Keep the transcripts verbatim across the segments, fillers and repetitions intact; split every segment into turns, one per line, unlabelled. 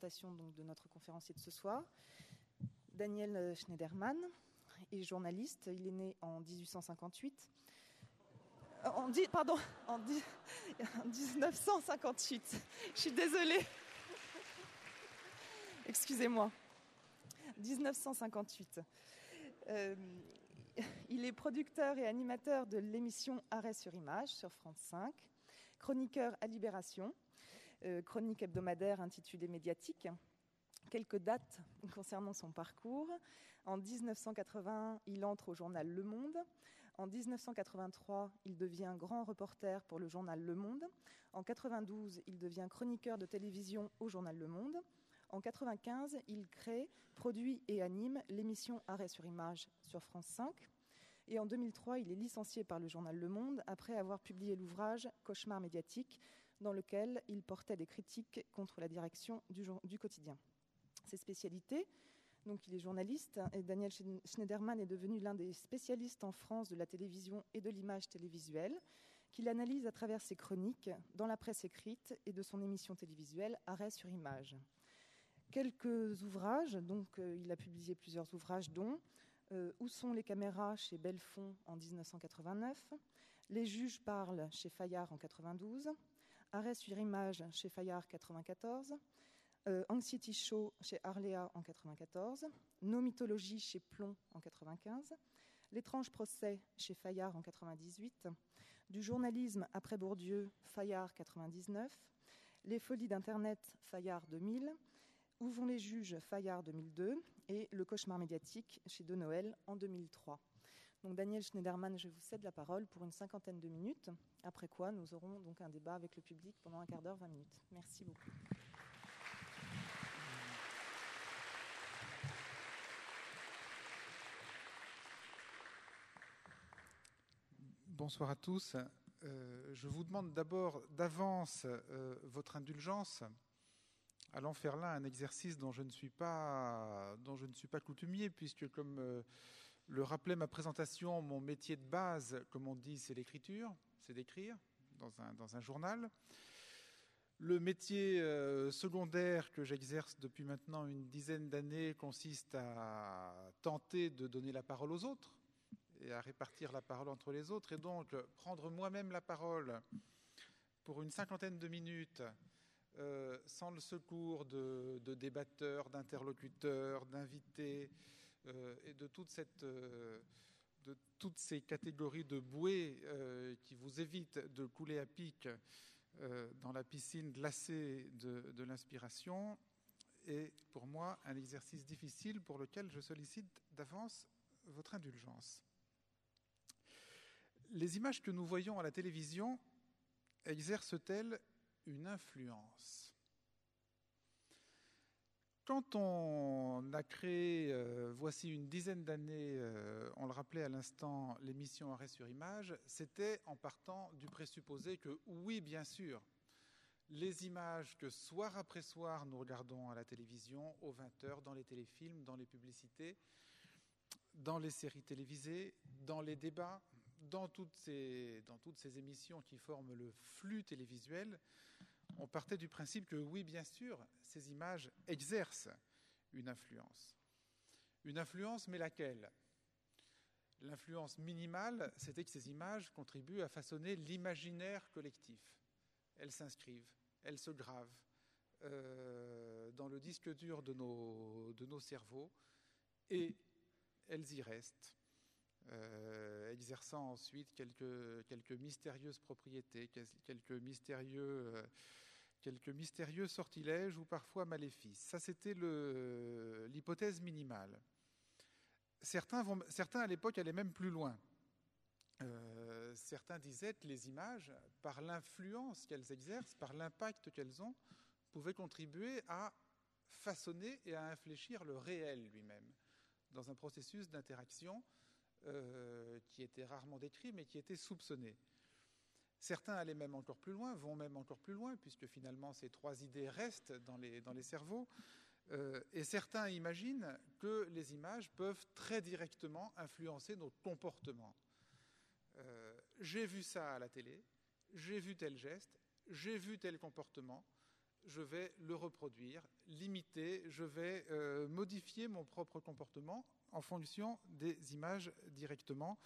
présentation donc, de notre conférencier de ce soir. Daniel Schneiderman est journaliste. Il est né en dix-huit cent cinquante-huit. En, dix, pardon, en, dix, en dix-neuf cent cinquante-huit. Je suis désolée. Excusez-moi. dix-neuf cent cinquante-huit. Euh, il est producteur et animateur de l'émission Arrêt sur image sur France cinq, chroniqueur à Libération, euh, chronique hebdomadaire intitulée Médiatique. Quelques dates concernant son parcours. En dix-neuf cent quatre-vingt, il entre au journal Le Monde. En dix-neuf cent quatre-vingt-trois, il devient grand reporter pour le journal Le Monde. En quatre-vingt-douze, il devient chroniqueur de télévision au journal Le Monde. En quatre-vingt-quinze, il crée, produit et anime l'émission Arrêt sur image sur France cinq. Et en deux mille trois, il est licencié par le journal Le Monde après avoir publié l'ouvrage Cauchemar médiatique, dans lequel il portait des critiques contre la direction du, du quotidien. Ses spécialités, donc il est journaliste, et Daniel Schneiderman est devenu l'un des spécialistes en France de la télévision et de l'image télévisuelle, qu'il analyse à travers ses chroniques dans la presse écrite et de son émission télévisuelle Arrêt sur image. Quelques ouvrages, donc euh, il a publié plusieurs ouvrages, dont euh, Où sont les caméras chez Bellefond en dix-neuf cent quatre-vingt-neuf, Les juges parlent chez Fayard en quatre-vingt-douze, Arrêt sur image chez Fayard quatre-vingt-quatorze, euh, Anxiety Show chez Arléa en quatre-vingt-quatorze, Nos mythologies chez Plomb en quatre-vingt-quinze, L'étrange procès chez Fayard en quatre-vingt-dix-huit, Du journalisme après Bourdieu, Fayard quatre-vingt-dix-neuf, Les folies d'Internet, Fayard deux mille, Où vont les juges, Fayard deux mille deux, et Le cauchemar médiatique chez De Noël en deux mille trois. Donc Daniel Schneiderman, je vous cède la parole pour une cinquantaine de minutes, après quoi nous aurons donc un débat avec le public pendant un quart d'heure, vingt minutes. Merci beaucoup.
Bonsoir à tous. Euh, je vous demande d'abord d'avance euh, votre indulgence, allant faire là un exercice dont je ne suis pas, dont je ne suis pas coutumier, puisque comme euh, le rappelait ma présentation, mon métier de base, comme on dit, c'est l'écriture, c'est d'écrire dans un, dans un journal. Le métier euh, secondaire que j'exerce depuis maintenant une dizaine d'années consiste à tenter de donner la parole aux autres et à répartir la parole entre les autres, et donc prendre moi-même la parole pour une cinquantaine de minutes euh, sans le secours de, de débatteurs, d'interlocuteurs, d'invités euh, et de, toute cette, euh, de toutes ces catégories de bouées euh, qui vous évitent de couler à pic euh, dans la piscine glacée de, de l'inspiration, est pour moi un exercice difficile pour lequel je sollicite d'avance votre indulgence. Les images que nous voyons à la télévision exercent-elles une influence ? Quand on a créé, euh, voici une dizaine d'années, euh, on le rappelait à l'instant, l'émission Arrêt sur image, c'était en partant du présupposé que oui, bien sûr, les images que soir après soir nous regardons à la télévision, aux vingt heures, dans les téléfilms, dans les publicités, dans les séries télévisées, dans les débats, dans toutes ces, dans toutes ces émissions qui forment le flux télévisuel, on partait du principe que oui, bien sûr, ces images exercent une influence. Une influence, mais laquelle ? L'influence minimale, c'était que ces images contribuent à façonner l'imaginaire collectif. Elles s'inscrivent, elles se gravent euh, dans le disque dur de nos, de nos cerveaux, et elles y restent, euh, exerçant ensuite quelques, quelques mystérieuses propriétés, quelques mystérieux, euh, quelques mystérieux sortilèges ou parfois maléfices. Ça, c'était le, l'hypothèse minimale. Certains, vont, certains, à l'époque, allaient même plus loin. Euh, certains disaient que les images, par l'influence qu'elles exercent, par l'impact qu'elles ont, pouvaient contribuer à façonner et à infléchir le réel lui-même, dans un processus d'interaction euh, qui était rarement décrit, mais qui était soupçonné. Certains allaient même encore plus loin, vont même encore plus loin, puisque finalement ces trois idées restent dans les, dans les cerveaux. Euh, et certains imaginent que les images peuvent très directement influencer nos comportements. Euh, j'ai vu ça à la télé, j'ai vu tel geste, j'ai vu tel comportement, je vais le reproduire, l'imiter, je vais euh, modifier mon propre comportement en fonction des images directement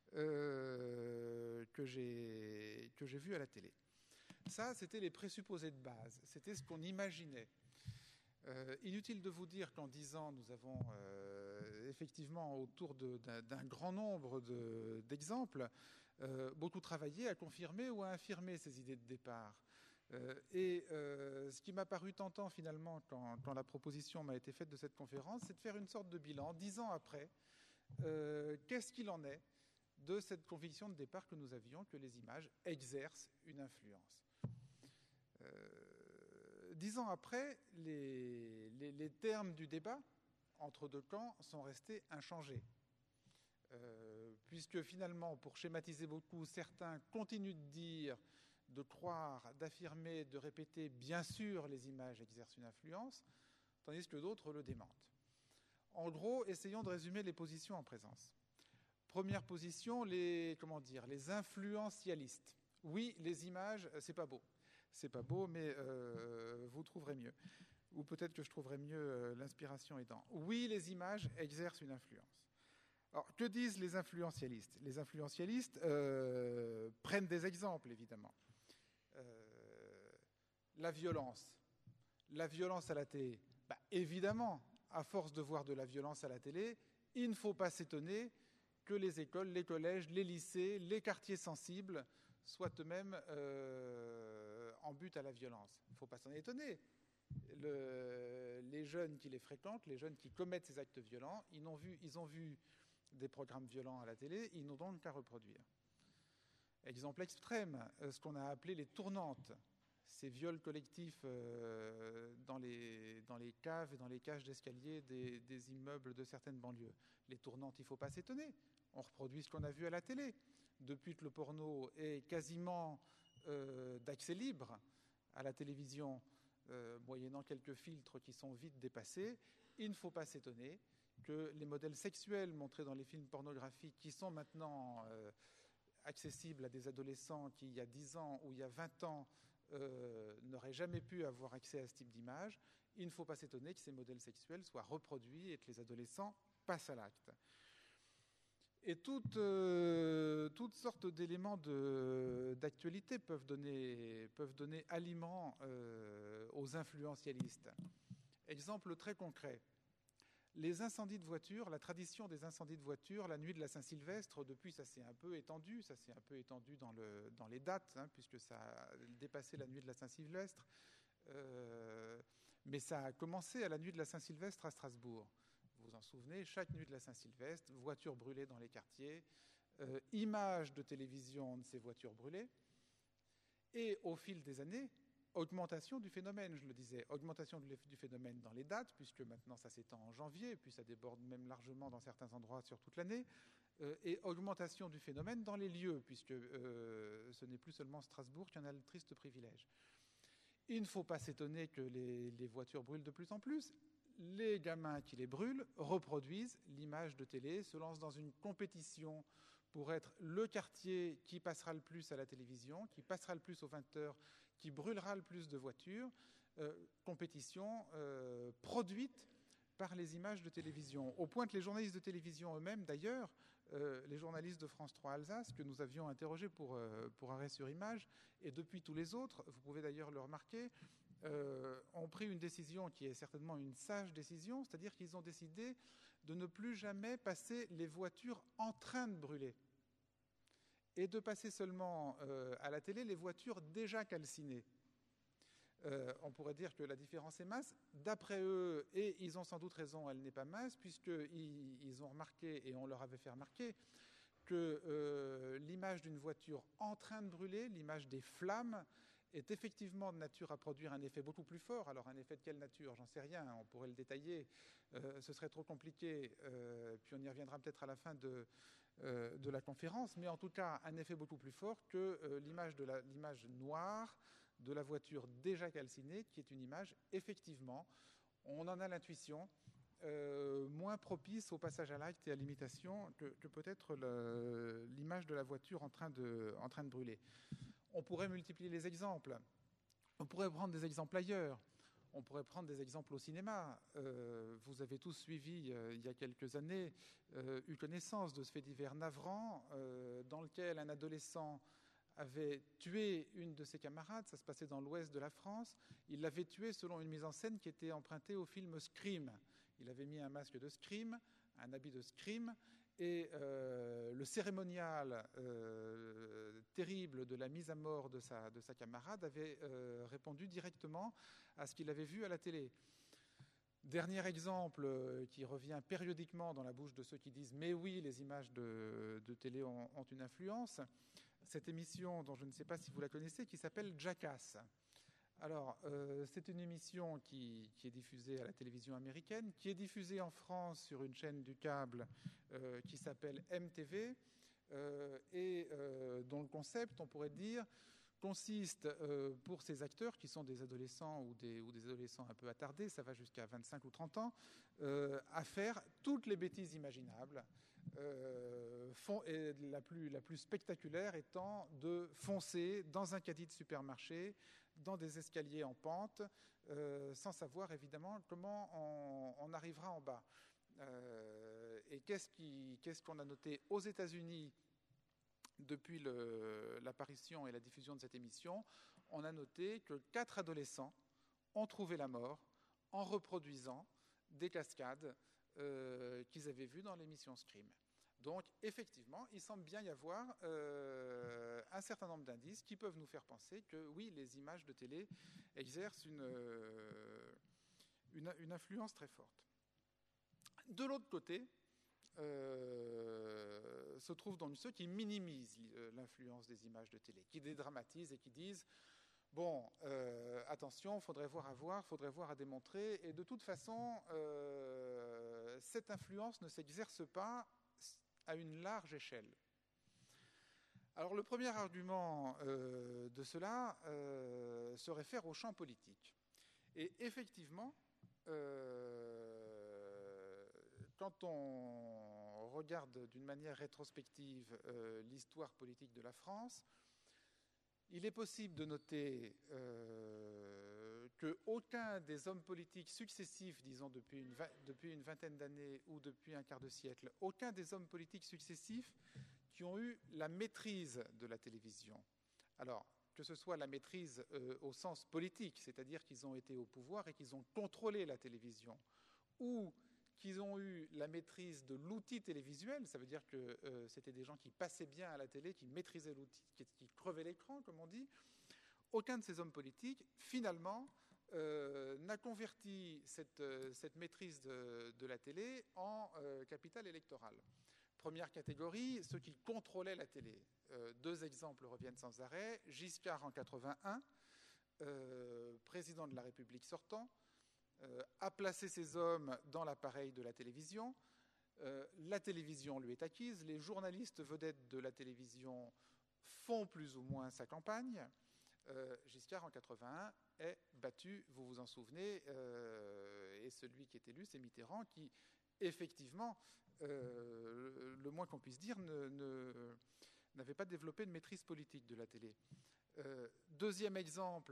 euh, que j'ai que j'ai vues à la télé. Ça, c'était les présupposés de base, c'était ce qu'on imaginait. Euh, inutile de vous dire qu'en dix ans, nous avons euh, effectivement, autour de, d'un, d'un grand nombre de, d'exemples, euh, beaucoup travaillé à confirmer ou à infirmer ces idées de départ. Euh, et euh, ce qui m'a paru tentant finalement quand, quand la proposition m'a été faite de cette conférence, c'est de faire une sorte de bilan, dix ans après, euh, qu'est-ce qu'il en est de cette conviction de départ que nous avions, que les images exercent une influence. Euh, dix ans après, les, les, les termes du débat entre deux camps sont restés inchangés. Euh, puisque finalement, pour schématiser beaucoup, certains continuent de dire, de croire, d'affirmer, de répéter, bien sûr, les images exercent une influence, tandis que d'autres le démentent. En gros, essayons de résumer les positions en présence. Première position, les, comment dire, les influentialistes. Oui, les images, c'est pas beau. C'est pas beau, mais euh, vous trouverez mieux. Ou peut-être que je trouverai mieux euh, l'inspiration aidant. Oui, les images exercent une influence. Alors, que disent les influentialistes ? Les influentialistes euh, prennent des exemples, évidemment. Euh, la violence. La violence à la télé. Bah, évidemment, à force de voir de la violence à la télé, il ne faut pas s'étonner que les écoles, les collèges, les lycées, les quartiers sensibles soient eux-mêmes euh, en but à la violence. Il ne faut pas s'en étonner. Le, les jeunes qui les fréquentent, les jeunes qui commettent ces actes violents, ils ont vu, ils ont vu des programmes violents à la télé, ils n'ont donc qu'à reproduire. Exemple extrême, ce qu'on a appelé les tournantes, ces viols collectifs euh, dans, les, dans les caves et dans les cages d'escalier des, des immeubles de certaines banlieues. Les tournantes, il ne faut pas s'étonner. On reproduit ce qu'on a vu à la télé. Depuis que le porno est quasiment euh, d'accès libre à la télévision, euh, moyennant quelques filtres qui sont vite dépassés, il ne faut pas s'étonner que les modèles sexuels montrés dans les films pornographiques, qui sont maintenant euh, accessibles à des adolescents qui, il y a dix ans ou il y a vingt ans, euh, n'auraient jamais pu avoir accès à ce type d'image, il ne faut pas s'étonner que ces modèles sexuels soient reproduits et que les adolescents passent à l'acte. Et toutes, euh, toutes sortes d'éléments de, d'actualité peuvent donner, peuvent donner aliment euh, aux influentialistes. Exemple très concret. Les incendies de voitures, la tradition des incendies de voitures, la nuit de la Saint-Sylvestre, depuis ça s'est un peu étendu, ça s'est un peu étendu dans, le, dans les dates, hein, puisque ça a dépassé la nuit de la Saint-Sylvestre. Euh, mais ça a commencé à la nuit de la Saint-Sylvestre à Strasbourg. Vous vous en souvenez, chaque nuit de la Saint-Sylvestre, voitures brûlées dans les quartiers, euh, images de télévision de ces voitures brûlées, et au fil des années, augmentation du phénomène, je le disais, augmentation du phénomène dans les dates, puisque maintenant ça s'étend en janvier, puis ça déborde même largement dans certains endroits sur toute l'année, euh, et augmentation du phénomène dans les lieux, puisque euh, ce n'est plus seulement Strasbourg qui en a le triste privilège. Il ne faut pas s'étonner que les, les voitures brûlent de plus en plus. Les gamins qui les brûlent reproduisent l'image de télé, se lancent dans une compétition pour être le quartier qui passera le plus à la télévision, qui passera le plus aux vingt heures, qui brûlera le plus de voitures, euh, compétition euh, produite par les images de télévision. Au point que les journalistes de télévision eux-mêmes, d'ailleurs, euh, les journalistes de France trois Alsace, que nous avions interrogés pour, euh, pour Arrêt sur Image, et depuis tous les autres, vous pouvez d'ailleurs le remarquer, euh, ont pris une décision qui est certainement une sage décision, c'est-à-dire qu'ils ont décidé de ne plus jamais passer les voitures en train de brûler, et de passer seulement euh, à la télé les voitures déjà calcinées. Euh, on pourrait dire que la différence est mince. D'après eux, et ils ont sans doute raison, elle n'est pas mince, puisqu'ils ils ont remarqué, et on leur avait fait remarquer, que euh, l'image d'une voiture en train de brûler, l'image des flammes, est effectivement de nature à produire un effet beaucoup plus fort. Alors un effet de quelle nature ? J'en sais rien, on pourrait le détailler, euh, ce serait trop compliqué, euh, puis on y reviendra peut-être à la fin de, euh, de la conférence, mais en tout cas un effet beaucoup plus fort que euh, l'image, de la, l'image noire de la voiture déjà calcinée, qui est une image, effectivement, on en a l'intuition, euh, moins propice au passage à l'acte et à l'imitation que, que peut-être le, l'image de la voiture en train de, en train de brûler. On pourrait multiplier les exemples. On pourrait prendre des exemples ailleurs. On pourrait prendre des exemples au cinéma. Euh, vous avez tous suivi, euh, il y a quelques années, euh, eu connaissance de ce fait divers navrant euh, dans lequel un adolescent avait tué une de ses camarades. Ça se passait dans l'ouest de la France. Il l'avait tué selon une mise en scène qui était empruntée au film Scream. Il avait mis un masque de Scream, un habit de Scream, et euh, le cérémonial euh, terrible de la mise à mort de sa, de sa camarade avait euh, répondu directement à ce qu'il avait vu à la télé. Dernier exemple euh, qui revient périodiquement dans la bouche de ceux qui disent « mais oui, les images de, de télé ont, ont une influence », cette émission dont je ne sais pas si vous la connaissez, qui s'appelle Jackass. Alors, euh, c'est une émission qui, qui est diffusée à la télévision américaine, qui est diffusée en France sur une chaîne du câble euh, qui s'appelle M T V, euh, et euh, dont le concept, on pourrait dire, consiste euh, pour ces acteurs, qui sont des adolescents ou des, ou des adolescents un peu attardés, ça va jusqu'à vingt-cinq ou trente ans, euh, à faire toutes les bêtises imaginables. Euh, font, et la, plus, la plus spectaculaire étant de foncer dans un caddie de supermarché, dans des escaliers en pente, euh, sans savoir évidemment comment on, on arrivera en bas. Euh, et qu'est-ce, qui, qu'est-ce qu'on a noté aux États-Unis depuis le, l'apparition et la diffusion de cette émission? On a noté que quatre adolescents ont trouvé la mort en reproduisant des cascades euh, qu'ils avaient vues dans l'émission Scream. Donc, effectivement, il semble bien y avoir euh, un certain nombre d'indices qui peuvent nous faire penser que, oui, les images de télé exercent une, euh, une, une influence très forte. De l'autre côté, euh, se trouvent donc ceux qui minimisent l'influence des images de télé, qui dédramatisent et qui disent « bon, euh, attention, il faudrait voir à voir, il faudrait voir à démontrer, et de toute façon, euh, cette influence ne s'exerce pas à une large échelle. » Alors le premier argument euh, de cela euh, se réfère au champ politique. Et effectivement, euh, quand on regarde d'une manière rétrospective euh, l'histoire politique de la France, il est possible de noter euh, qu'aucun des hommes politiques successifs, disons depuis une, depuis une vingtaine d'années ou depuis un quart de siècle, aucun des hommes politiques successifs qui ont eu la maîtrise de la télévision. Alors, que ce soit la maîtrise euh, au sens politique, c'est-à-dire qu'ils ont été au pouvoir et qu'ils ont contrôlé la télévision, ou qu'ils ont eu la maîtrise de l'outil télévisuel, ça veut dire que euh, c'était des gens qui passaient bien à la télé, qui maîtrisaient l'outil, qui, qui crevaient l'écran, comme on dit. Aucun de ces hommes politiques, finalement, euh, n'a converti cette, euh, cette maîtrise de, de la télé en euh, capital électoral. Première catégorie, ceux qui contrôlaient la télé. Euh, deux exemples reviennent sans arrêt. Giscard en quatre-vingt-un, euh, président de la République sortant, Euh, a placé ses hommes dans l'appareil de la télévision. Euh, la télévision lui est acquise. Les journalistes vedettes de la télévision font plus ou moins sa campagne. Euh, Giscard, en quatre-vingt-un, est battu, vous vous en souvenez, euh, et celui qui est élu, c'est Mitterrand, qui, effectivement, euh, le moins qu'on puisse dire, ne, ne, n'avait pas développé de maîtrise politique de la télé. Euh, deuxième exemple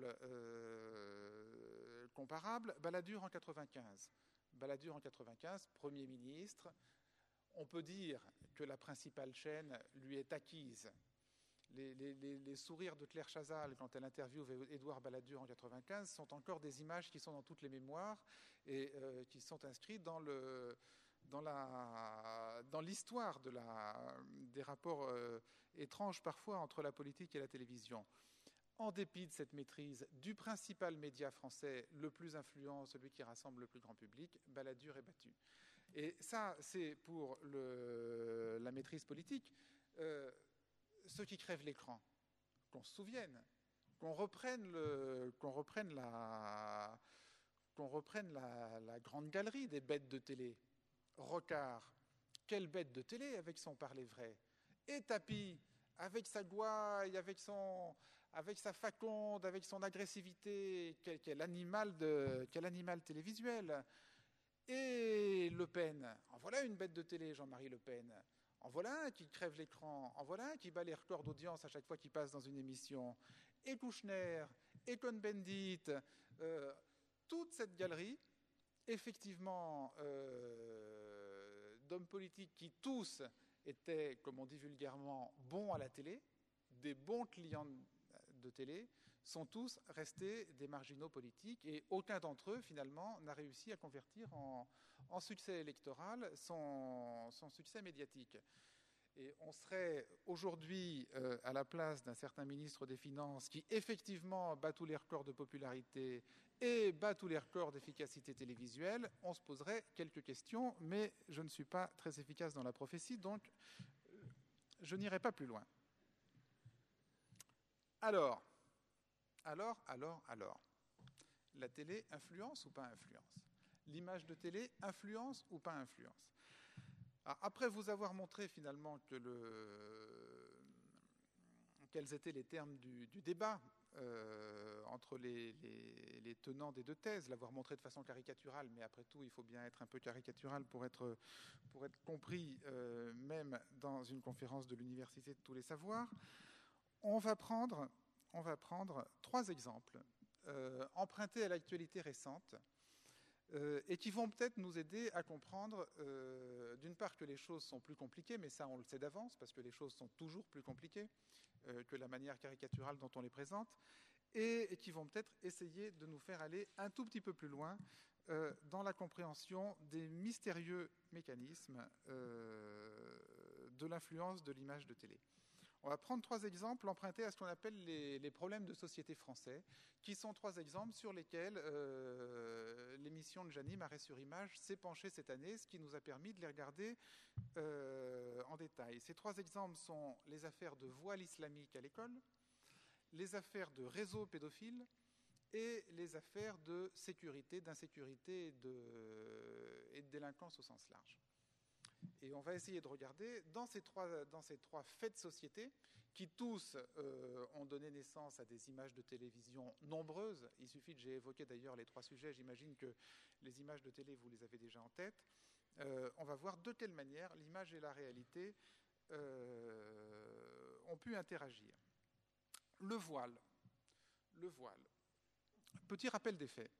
euh, comparable, Balladur en quatre-vingt-quinze. Balladur en quatre-vingt-quinze, Premier ministre. On peut dire que la principale chaîne lui est acquise. Les, les, les sourires de Claire Chazal, quand elle interviewe Édouard Balladur en quatre-vingt-quinze, sont encore des images qui sont dans toutes les mémoires et euh, qui sont inscrites dans le... dans, la, dans l'histoire de la, des rapports euh, étranges parfois entre la politique et la télévision. En dépit de cette maîtrise du principal média français, le plus influent, celui qui rassemble le plus grand public, Balladur est battu. Et ça, c'est pour le, la maîtrise politique. Euh, ceux qui crèvent l'écran, qu'on se souvienne, qu'on reprenne, le, qu'on reprenne, la, qu'on reprenne la, la grande galerie des bêtes de télé. Rocard, quelle bête de télé avec son parler vrai. Et Tapi, avec sa gouaille, avec, son, avec sa faconde, avec son agressivité, quel, quel, animal, de, quel animal télévisuel. Et Le Pen, en voilà une bête de télé, Jean-Marie Le Pen. En voilà un qui crève l'écran, en voilà un qui bat les records d'audience à chaque fois qu'il passe dans une émission. Et Kouchner, et Cohn-Bendit, euh, toute cette galerie, effectivement, euh, d'hommes politiques qui tous étaient, comme on dit vulgairement, bons à la télé, des bons clients de télé, sont tous restés des marginaux politiques et aucun d'entre eux, finalement, n'a réussi à convertir en, en succès électoral son, son succès médiatique. Et on serait aujourd'hui euh, à la place d'un certain ministre des Finances qui, effectivement, bat tous les records de popularité et bat tous les records d'efficacité télévisuelle. On se poserait quelques questions, mais je ne suis pas très efficace dans la prophétie, donc je n'irai pas plus loin. Alors, alors, alors, alors, la télé influence ou pas influence? L'image de télé influence ou pas influence? Alors, après vous avoir montré finalement que le, quels étaient les termes du, du débat euh, entre les, les, les tenants des deux thèses, l'avoir montré de façon caricaturale, mais après tout, il faut bien être un peu caricatural pour être, pour être compris, euh, même dans une conférence de l'Université de tous les savoirs, on va prendre, on va prendre trois exemples euh, empruntés à l'actualité récente, Euh, et qui vont peut-être nous aider à comprendre, euh, d'une part, que les choses sont plus compliquées, mais ça, on le sait d'avance, parce que les choses sont toujours plus compliquées euh, que la manière caricaturale dont on les présente, et, et qui vont peut-être essayer de nous faire aller un tout petit peu plus loin euh, dans la compréhension des mystérieux mécanismes euh, de l'influence de l'image de télé. On va prendre trois exemples empruntés à ce qu'on appelle les, les problèmes de société français, qui sont trois exemples sur lesquels euh, l'émission de Janim, Arrêt sur image, s'est penchée cette année, ce qui nous a permis de les regarder euh, en détail. Ces trois exemples sont les affaires de voile islamique à l'école, les affaires de réseaux pédophiles et les affaires de sécurité, d'insécurité et de, et de délinquance au sens large. Et on va essayer de regarder dans ces trois, dans ces trois faits de société qui tous euh, ont donné naissance à des images de télévision nombreuses. Il suffit que j'ai évoqué d'ailleurs les trois sujets. J'imagine que les images de télé, vous les avez déjà en tête. Euh, on va voir de quelle manière l'image et la réalité euh, ont pu interagir. Le voile. Le voile. Petit rappel des faits.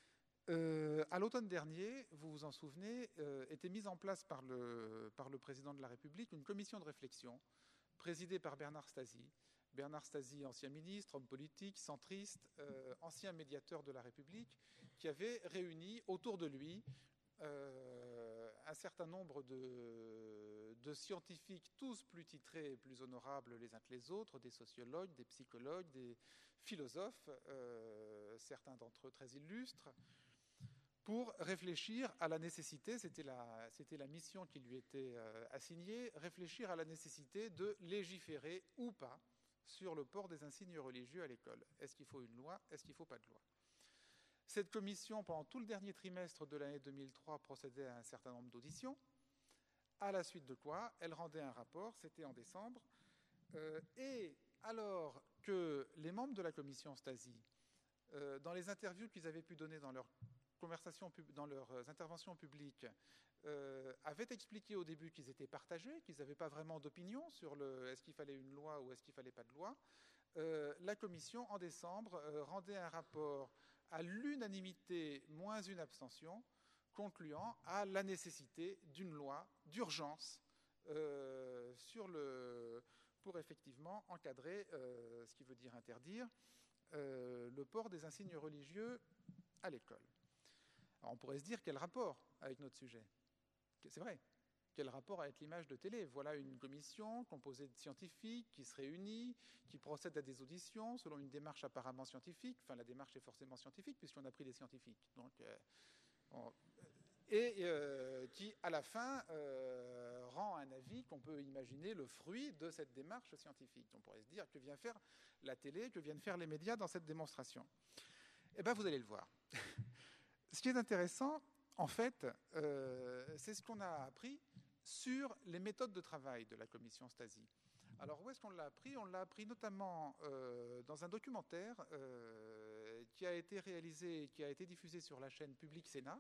Euh, à l'automne dernier, vous vous en souvenez, euh, était mise en place par le, par le président de la République une commission de réflexion présidée par Bernard Stasi. Bernard Stasi, ancien ministre, homme politique, centriste, euh, ancien médiateur de la République, qui avait réuni autour de lui euh, un certain nombre de, de scientifiques, tous plus titrés et plus honorables les uns que les autres, des sociologues, des psychologues, des philosophes, euh, certains d'entre eux très illustres, pour réfléchir à la nécessité, c'était la, c'était la mission qui lui était euh, assignée, réfléchir à la nécessité de légiférer ou pas sur le port des insignes religieux à l'école. Est-ce qu'il faut une loi? Est-ce qu'il ne faut pas de loi? Cette commission, pendant tout le dernier trimestre de l'année deux mille trois, procédait à un certain nombre d'auditions, à la suite de quoi elle rendait un rapport, c'était en décembre, euh, et alors que les membres de la commission Stasi, euh, dans les interviews qu'ils avaient pu donner dans leur conversations, dans leurs interventions publiques, euh, avaient expliqué au début qu'ils étaient partagés, qu'ils n'avaient pas vraiment d'opinion sur le est-ce qu'il fallait une loi ou est-ce qu'il ne fallait pas de loi. Euh, la commission, en décembre, euh, rendait un rapport à l'unanimité moins une abstention, concluant à la nécessité d'une loi d'urgence euh, sur le, pour effectivement encadrer, euh, ce qui veut dire interdire, euh, le port des insignes religieux à l'école. Alors on pourrait se dire, quel rapport avec notre sujet? C'est vrai, quel rapport avec l'image de télé? Voilà une commission composée de scientifiques qui se réunit, qui procède à des auditions selon une démarche apparemment scientifique. Enfin, la démarche est forcément scientifique puisqu'on a pris des scientifiques. Donc, euh, on, et euh, qui, à la fin, euh, rend un avis qu'on peut imaginer le fruit de cette démarche scientifique. On pourrait se dire, que vient faire la télé, que viennent faire les médias dans cette démonstration? Eh bien, vous allez le voir. Ce qui est intéressant, en fait, euh, c'est ce qu'on a appris sur les méthodes de travail de la commission Stasi. Alors, où est-ce qu'on l'a appris? On l'a appris notamment euh, dans un documentaire euh, qui a été réalisé, qui a été diffusé sur la chaîne Public Sénat,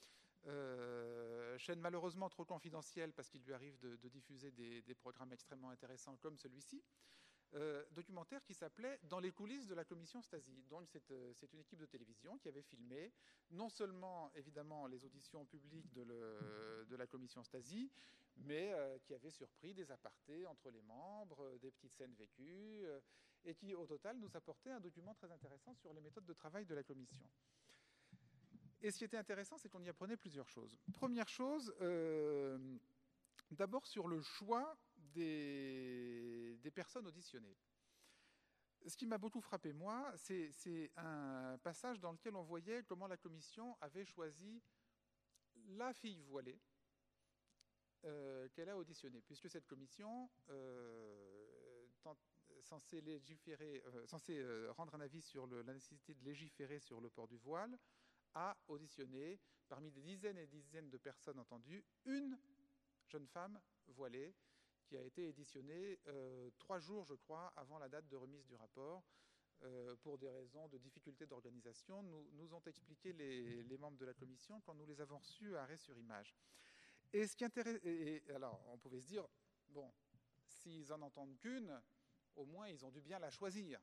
euh, chaîne malheureusement trop confidentielle parce qu'il lui arrive de, de diffuser des, des programmes extrêmement intéressants comme celui-ci. euh, documentaire qui s'appelait « Dans les coulisses de la commission Stasi ». Donc c'est, euh, c'est une équipe de télévision qui avait filmé non seulement évidemment les auditions publiques de, le, de la commission Stasi, mais euh, qui avait surpris des apartés entre les membres, euh, des petites scènes vécues, euh, et qui au total nous apportait un document très intéressant sur les méthodes de travail de la commission. Et ce qui était intéressant, c'est qu'on y apprenait plusieurs choses. Première chose, euh, d'abord sur le choix des, des personnes auditionnées. Ce qui m'a beaucoup frappé, moi, c'est, c'est un passage dans lequel on voyait comment la commission avait choisi la fille voilée euh, qu'elle a auditionnée, puisque cette commission, euh, tente, censée, légiférer, euh, censée euh, rendre un avis sur le, la nécessité de légiférer sur le port du voile, a auditionné, parmi des dizaines et des dizaines de personnes entendues, une jeune femme voilée qui a été éditionnée euh, trois jours, je crois, avant la date de remise du rapport, euh, pour des raisons de difficulté d'organisation, nous, nous ont expliqué les, les membres de la commission quand nous les avons reçus à arrêt sur image. Et ce qui intéresse, et, et alors, on pouvait se dire, bon, s'ils en entendent qu'une, au moins ils ont dû bien la choisir.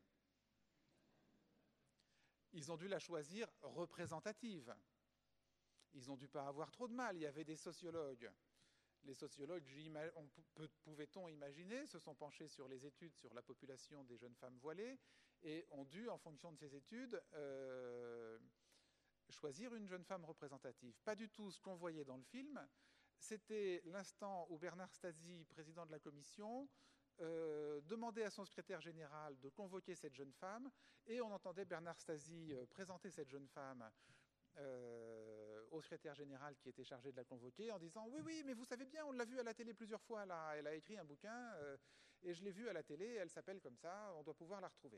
Ils ont dû la choisir représentative. Ils n'ont dû pas avoir trop de mal. Il y avait des sociologues. Les sociologues, on, pouvait-on imaginer, se sont penchés sur les études sur la population des jeunes femmes voilées et ont dû, en fonction de ces études, euh, choisir une jeune femme représentative. Pas du tout ce qu'on voyait dans le film. C'était l'instant où Bernard Stasi, président de la commission, Euh, demandait à son secrétaire général de convoquer cette jeune femme, et on entendait Bernard Stasi euh, présenter cette jeune femme euh, au secrétaire général qui était chargé de la convoquer, en disant « Oui, oui, mais vous savez bien, on l'a vue à la télé plusieurs fois, là. Elle a écrit un bouquin, euh, et je l'ai vue à la télé, elle s'appelle comme ça, on doit pouvoir la retrouver. »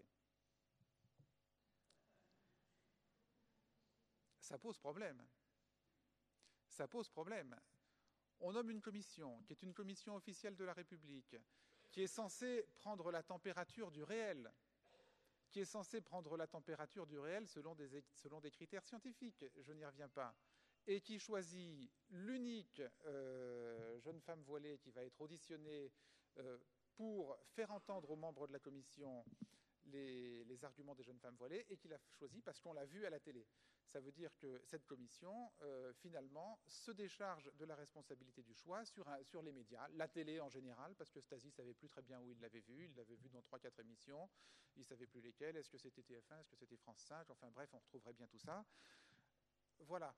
Ça pose problème. Ça pose problème. On nomme une commission, qui est une commission officielle de la République, qui est censé prendre la température du réel, qui est censé prendre la température du réel selon des, selon des critères scientifiques, je n'y reviens pas, et qui choisit l'unique euh, jeune femme voilée qui va être auditionnée euh, pour faire entendre aux membres de la commission les, les arguments des jeunes femmes voilées, et qui l'a choisi parce qu'on l'a vu à la télé. Ça veut dire que cette commission, euh, finalement, se décharge de la responsabilité du choix sur, un, sur les médias, la télé en général, parce que Stasi ne savait plus très bien où il l'avait vu. Il l'avait vu dans trois quatre émissions. Il ne savait plus lesquelles. Est-ce que c'était T F un? Est-ce que c'était France cinq? Enfin bref, on retrouverait bien tout ça. Voilà.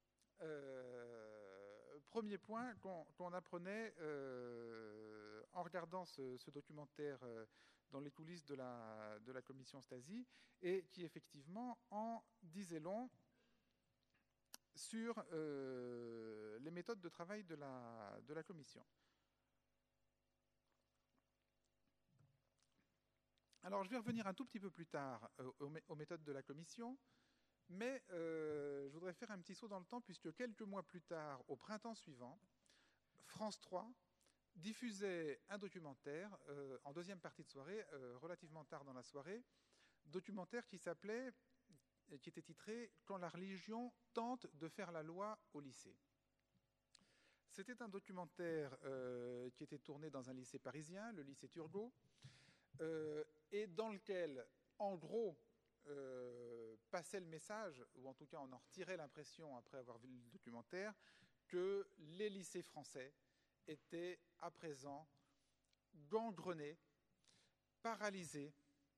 Euh, premier point qu'on, qu'on apprenait euh, en regardant ce, ce documentaire euh, dans les coulisses de la, de la commission Stasi, et qui effectivement en disait long sur euh, les méthodes de travail de la, de la commission. Alors je vais revenir un tout petit peu plus tard euh, aux, aux méthodes de la commission, mais euh, je voudrais faire un petit saut dans le temps, puisque quelques mois plus tard, au printemps suivant, France trois diffusait un documentaire euh, en deuxième partie de soirée, euh, relativement tard dans la soirée, documentaire qui s'appelait, qui était titré « Quand la religion tente de faire la loi au lycée ». C'était un documentaire euh, qui était tourné dans un lycée parisien, le lycée Turgot, euh, et dans lequel, en gros, euh, passait le message, ou en tout cas on en retirait l'impression après avoir vu le documentaire, que les lycées français étaient à présent gangrenés, paralysés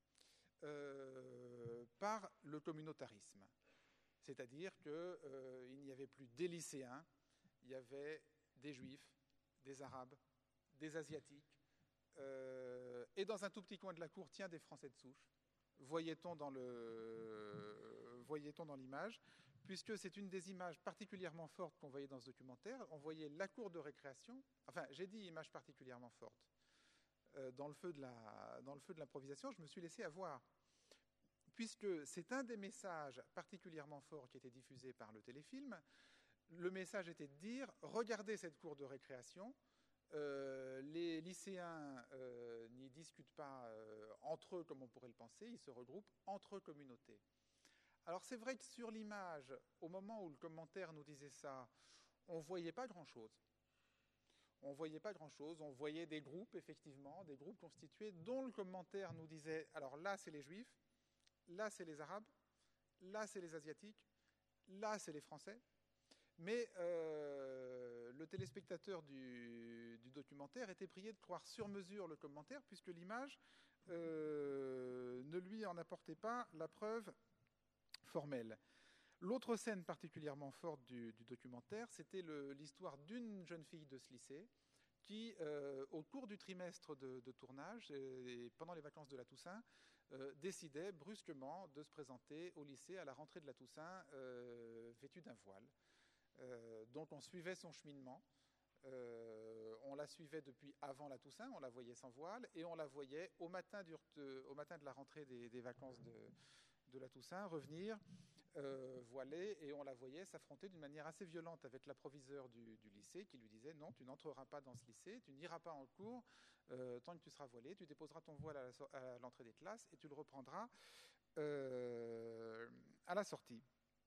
euh, par le communautarisme. C'est-à-dire qu'il euh, n'y avait plus des lycéens, il y avait des juifs, des arabes, des asiatiques, euh, et dans un tout petit coin de la cour, tiens, des Français de souche, voyait-on dans, le, voyait-on dans l'image, puisque c'est une des images particulièrement fortes qu'on voyait dans ce documentaire. On voyait la cour de récréation, enfin j'ai dit image particulièrement forte, euh, dans, le feu de la, dans le feu de l'improvisation, je me suis laissé avoir, puisque c'est un des messages particulièrement forts qui était diffusé par le téléfilm. Le message était de dire, regardez cette cour de récréation, euh, les lycéens euh, n'y discutent pas euh, entre eux comme on pourrait le penser, ils se regroupent entre communautés. Alors c'est vrai que sur l'image, au moment où le commentaire nous disait ça, on ne voyait pas grand-chose. on ne voyait pas grand-chose. On voyait des groupes, effectivement, des groupes constitués dont le commentaire nous disait, alors là, c'est les Juifs, là, c'est les Arabes, là, c'est les Asiatiques, là, c'est les Français. Mais euh, le téléspectateur du, du documentaire était prié de croire sur mesure le commentaire, puisque l'image euh, ne lui en apportait pas la preuve formelle. L'autre scène particulièrement forte du, du documentaire, c'était l'histoire d'une jeune fille de ce lycée qui, euh, au cours du trimestre de, de tournage, et pendant les vacances de la Toussaint, euh, décidait brusquement de se présenter au lycée à la rentrée de la Toussaint, euh, vêtue d'un voile. Euh, donc on suivait son cheminement. Euh, on la suivait depuis avant la Toussaint, on la voyait sans voile, et on la voyait au matin, du, au matin de la rentrée des, des vacances de, de la Toussaint revenir euh, voilée, et on la voyait s'affronter d'une manière assez violente avec la proviseure du, du lycée qui lui disait non, tu n'entreras pas dans ce lycée, tu n'iras pas en cours euh, tant que tu seras voilée, tu déposeras ton voile à l'entrée des classes et tu le reprendras euh, à la sortie.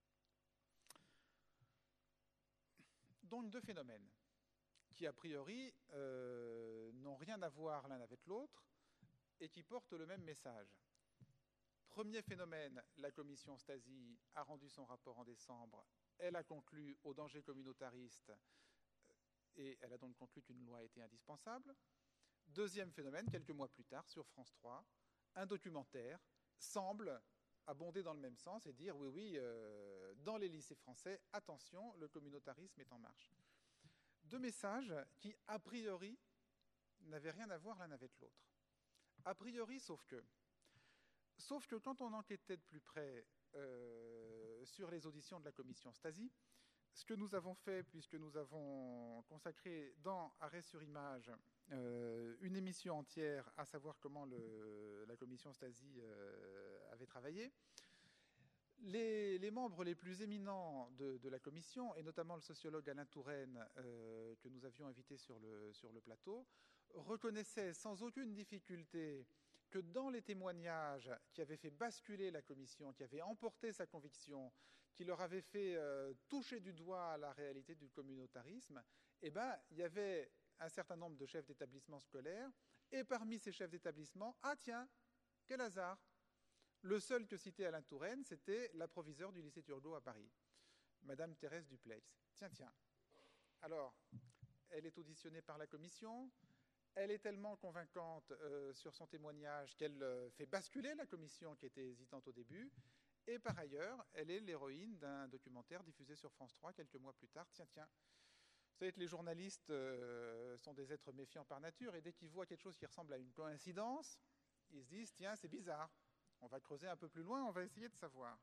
Donc deux phénomènes qui a priori euh, n'ont rien à voir l'un avec l'autre et qui portent le même message. Premier phénomène, la commission Stasi a rendu son rapport en décembre, elle a conclu au danger communautariste et elle a donc conclu qu'une loi était indispensable. Deuxième phénomène, quelques mois plus tard, sur France trois, un documentaire semble abonder dans le même sens et dire oui, oui, euh, dans les lycées français, attention, le communautarisme est en marche. Deux messages qui, a priori, n'avaient rien à voir l'un avec l'autre. A priori, sauf que, sauf que quand on enquêtait de plus près euh, sur les auditions de la commission Stasi, ce que nous avons fait, puisque nous avons consacré dans Arrêt sur image euh, une émission entière à savoir comment le, la commission Stasi euh, avait travaillé, les, les membres les plus éminents de, de la commission, et notamment le sociologue Alain Touraine, euh, que nous avions invité sur le, sur le plateau, reconnaissaient sans aucune difficulté que dans les témoignages qui avaient fait basculer la commission, qui avaient emporté sa conviction, qui leur avaient fait euh, toucher du doigt la réalité du communautarisme, eh ben, il y avait un certain nombre de chefs d'établissement scolaires, et parmi ces chefs d'établissement, ah tiens, quel hasard, le seul que citait Alain Touraine, c'était la proviseure du lycée Turgot à Paris, Madame Thérèse Duplex. Tiens, tiens. Alors, elle est auditionnée par la commission, elle est tellement convaincante euh, sur son témoignage qu'elle euh, fait basculer la commission qui était hésitante au début, et par ailleurs, elle est l'héroïne d'un documentaire diffusé sur France trois quelques mois plus tard. Tiens, tiens. Vous savez que les journalistes euh, sont des êtres méfiants par nature, et dès qu'ils voient quelque chose qui ressemble à une coïncidence, ils se disent, tiens, c'est bizarre. On va creuser un peu plus loin, on va essayer de savoir.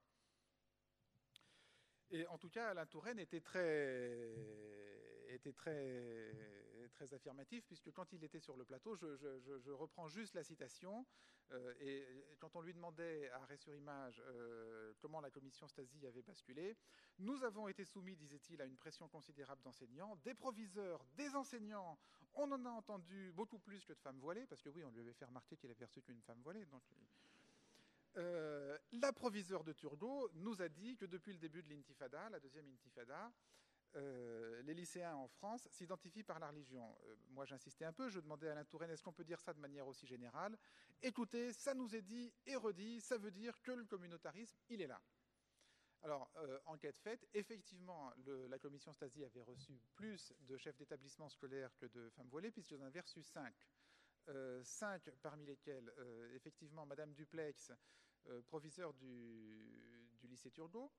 Et en tout cas, Alain Touraine était très, était très, très affirmatif, puisque quand il était sur le plateau, je, je, je, je reprends juste la citation, euh, et quand on lui demandait à Arrêt sur image euh, comment la commission Stasi avait basculé, nous avons été soumis, disait-il, à une pression considérable d'enseignants, des proviseurs, des enseignants, on en a entendu beaucoup plus que de femmes voilées, parce que oui, on lui avait fait remarquer qu'il avait reçu qu'une femme voilée, donc... Euh, la proviseure de Turgot nous a dit que depuis le début de l'intifada, la deuxième intifada, euh, les lycéens en France s'identifient par la religion. Euh, moi, j'insistais un peu, je demandais à Alain Touraine, est-ce qu'on peut dire ça de manière aussi générale? Écoutez, ça nous est dit et redit, ça veut dire que le communautarisme, il est là. Alors, euh, enquête faite, effectivement, le, la commission Stasi avait reçu plus de chefs d'établissement scolaire que de femmes voilées, puisqu'ils en avaient reçu cinq. Euh, cinq parmi lesquels, euh, effectivement, Madame Duplex, euh, proviseure du, du lycée Turgot,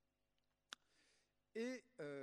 et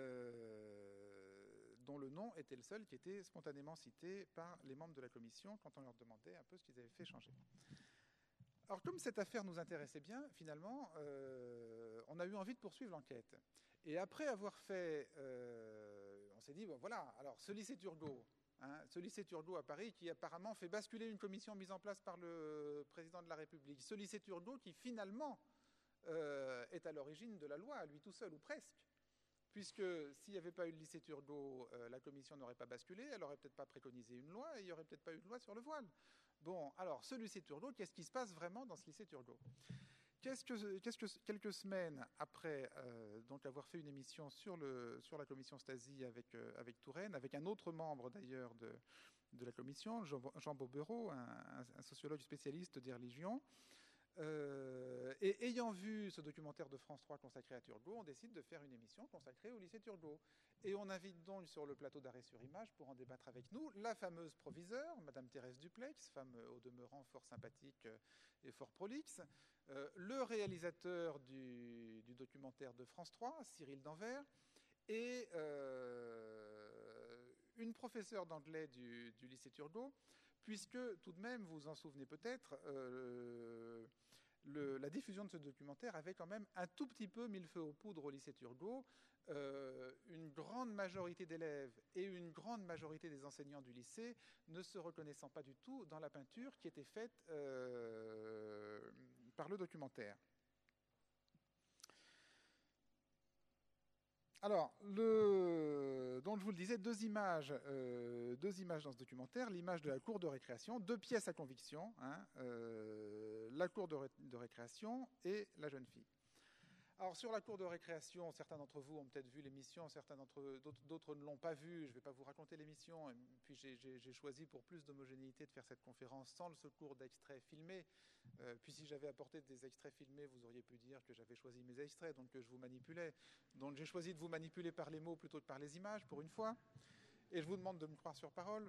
euh, dont le nom était le seul qui était spontanément cité par les membres de la commission quand on leur demandait un peu ce qu'ils avaient fait changer. Alors, comme cette affaire nous intéressait bien, finalement, euh, on a eu envie de poursuivre l'enquête. Et après avoir fait, euh, on s'est dit, bon voilà, alors ce lycée Turgot, Hein, ce lycée Turgot à Paris qui apparemment fait basculer une commission mise en place par le président de la République. Ce lycée Turgot qui finalement euh, est à l'origine de la loi, à lui tout seul ou presque. Puisque s'il n'y avait pas eu le lycée Turgot, euh, la commission n'aurait pas basculé, elle n'aurait peut-être pas préconisé une loi et il n'y aurait peut-être pas eu de loi sur le voile. Bon, alors ce lycée Turgot, qu'est-ce qui se passe vraiment dans ce lycée Turgot ? qu'est-ce que, qu'est-ce que, quelques semaines après euh, donc avoir fait une émission sur, le, sur la commission Stasi avec, euh, avec Touraine, avec un autre membre d'ailleurs de, de la commission, Jean, Jean Bobéreau, un, un sociologue spécialiste des religions, Euh, et ayant vu ce documentaire de France trois consacré à Turgot, on décide de faire une émission consacrée au lycée Turgot. Et on invite donc sur le plateau d'Arrêt sur Image pour en débattre avec nous la fameuse proviseure, Madame Thérèse Duplex, femme au demeurant fort sympathique et fort prolixe, euh, le réalisateur du, du documentaire de France trois, Cyril Danvers, et euh, une professeure d'anglais du, du lycée Turgot, puisque tout de même, vous vous en souvenez peut-être, euh, le, la diffusion de ce documentaire avait quand même un tout petit peu mis le feu aux poudres au lycée Turgot. Euh, une grande majorité d'élèves et une grande majorité des enseignants du lycée ne se reconnaissant pas du tout dans la peinture qui était faite euh, par le documentaire. Alors, le, donc je vous le disais, deux images, euh, deux images dans ce documentaire. L'image de la cour de récréation, deux pièces à conviction, hein, euh, la cour de, ré, de récréation et la jeune fille. Alors, sur la cour de récréation, certains d'entre vous ont peut-être vu l'émission, certains d'entre d'autres, d'autres ne l'ont pas vue. Je ne vais pas vous raconter l'émission. Et puis, j'ai, j'ai, j'ai choisi pour plus d'homogénéité de faire cette conférence sans le secours d'extraits filmés. Euh, puis, si j'avais apporté des extraits filmés, vous auriez pu dire que j'avais choisi mes extraits, donc que je vous manipulais. Donc, j'ai choisi de vous manipuler par les mots plutôt que par les images, pour une fois. Et je vous demande de me croire sur parole.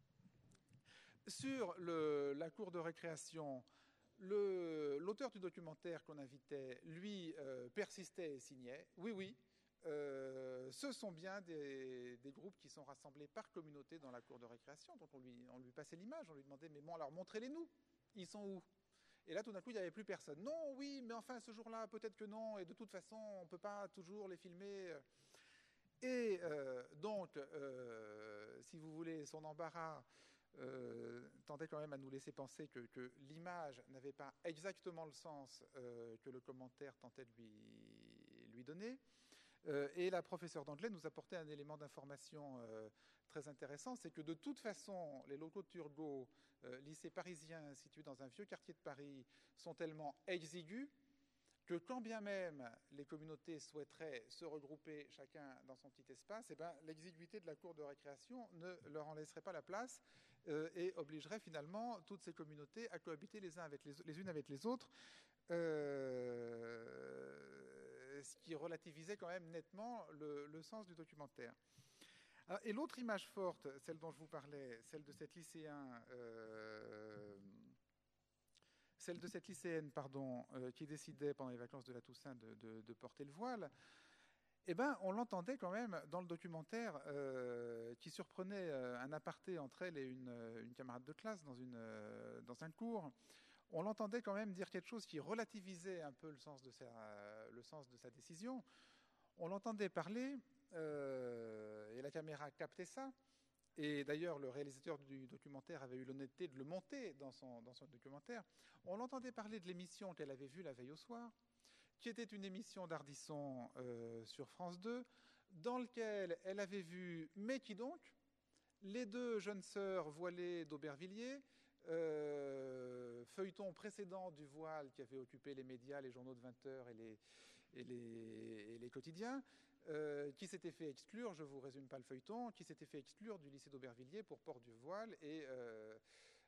Sur le, la cour de récréation, Le, l'auteur du documentaire qu'on invitait, lui, euh, persistait et signait. Oui, oui, euh, ce sont bien des, des groupes qui sont rassemblés par communauté dans la cour de récréation. Donc on lui, on lui passait l'image, on lui demandait, mais bon, alors montrez-les-nous, ils sont où? Et là, tout d'un coup, il n'y avait plus personne. Non, oui, mais enfin, ce jour-là, peut-être que non, et de toute façon, on ne peut pas toujours les filmer. Et euh, donc, euh, si vous voulez, son embarras Euh, tentait quand même à nous laisser penser que, que l'image n'avait pas exactement le sens euh, que le commentaire tentait de lui, lui donner. Euh, et la professeure d'anglais nous apportait un élément d'information euh, très intéressant, c'est que de toute façon, les locaux de Turgot, euh, lycée parisien situé dans un vieux quartier de Paris, sont tellement exigus que quand bien même les communautés souhaiteraient se regrouper chacun dans son petit espace, eh ben, l'exiguïté de la cour de récréation ne leur en laisserait pas la place euh, et obligerait finalement toutes ces communautés à cohabiter les, uns avec les, les unes avec les autres, euh, ce qui relativisait quand même nettement le, le sens du documentaire. Alors, et l'autre image forte, celle dont je vous parlais, celle de cette lycéen... Euh, celle de cette lycéenne, pardon, euh, qui décidait pendant les vacances de la Toussaint de, de, de porter le voile, eh ben, on l'entendait quand même dans le documentaire euh, qui surprenait euh, un aparté entre elle et une, une camarade de classe dans, une, euh, dans un cours. On l'entendait quand même dire quelque chose qui relativisait un peu le sens de sa, le sens de sa décision. On l'entendait parler, euh, et la caméra captait ça. Et d'ailleurs, le réalisateur du documentaire avait eu l'honnêteté de le monter dans son, dans son documentaire. On l'entendait parler de l'émission qu'elle avait vue la veille au soir, qui était une émission d'Ardisson euh, sur France deux, dans laquelle elle avait vu, mais qui donc, les deux jeunes sœurs voilées d'Aubervilliers, euh, feuilleton précédent du voile qui avait occupé les médias, les journaux de vingt heures et les, et les, et les quotidiens, Euh, qui s'était fait exclure, je ne vous résume pas le feuilleton, qui s'était fait exclure du lycée d'Aubervilliers pour port du voile et euh,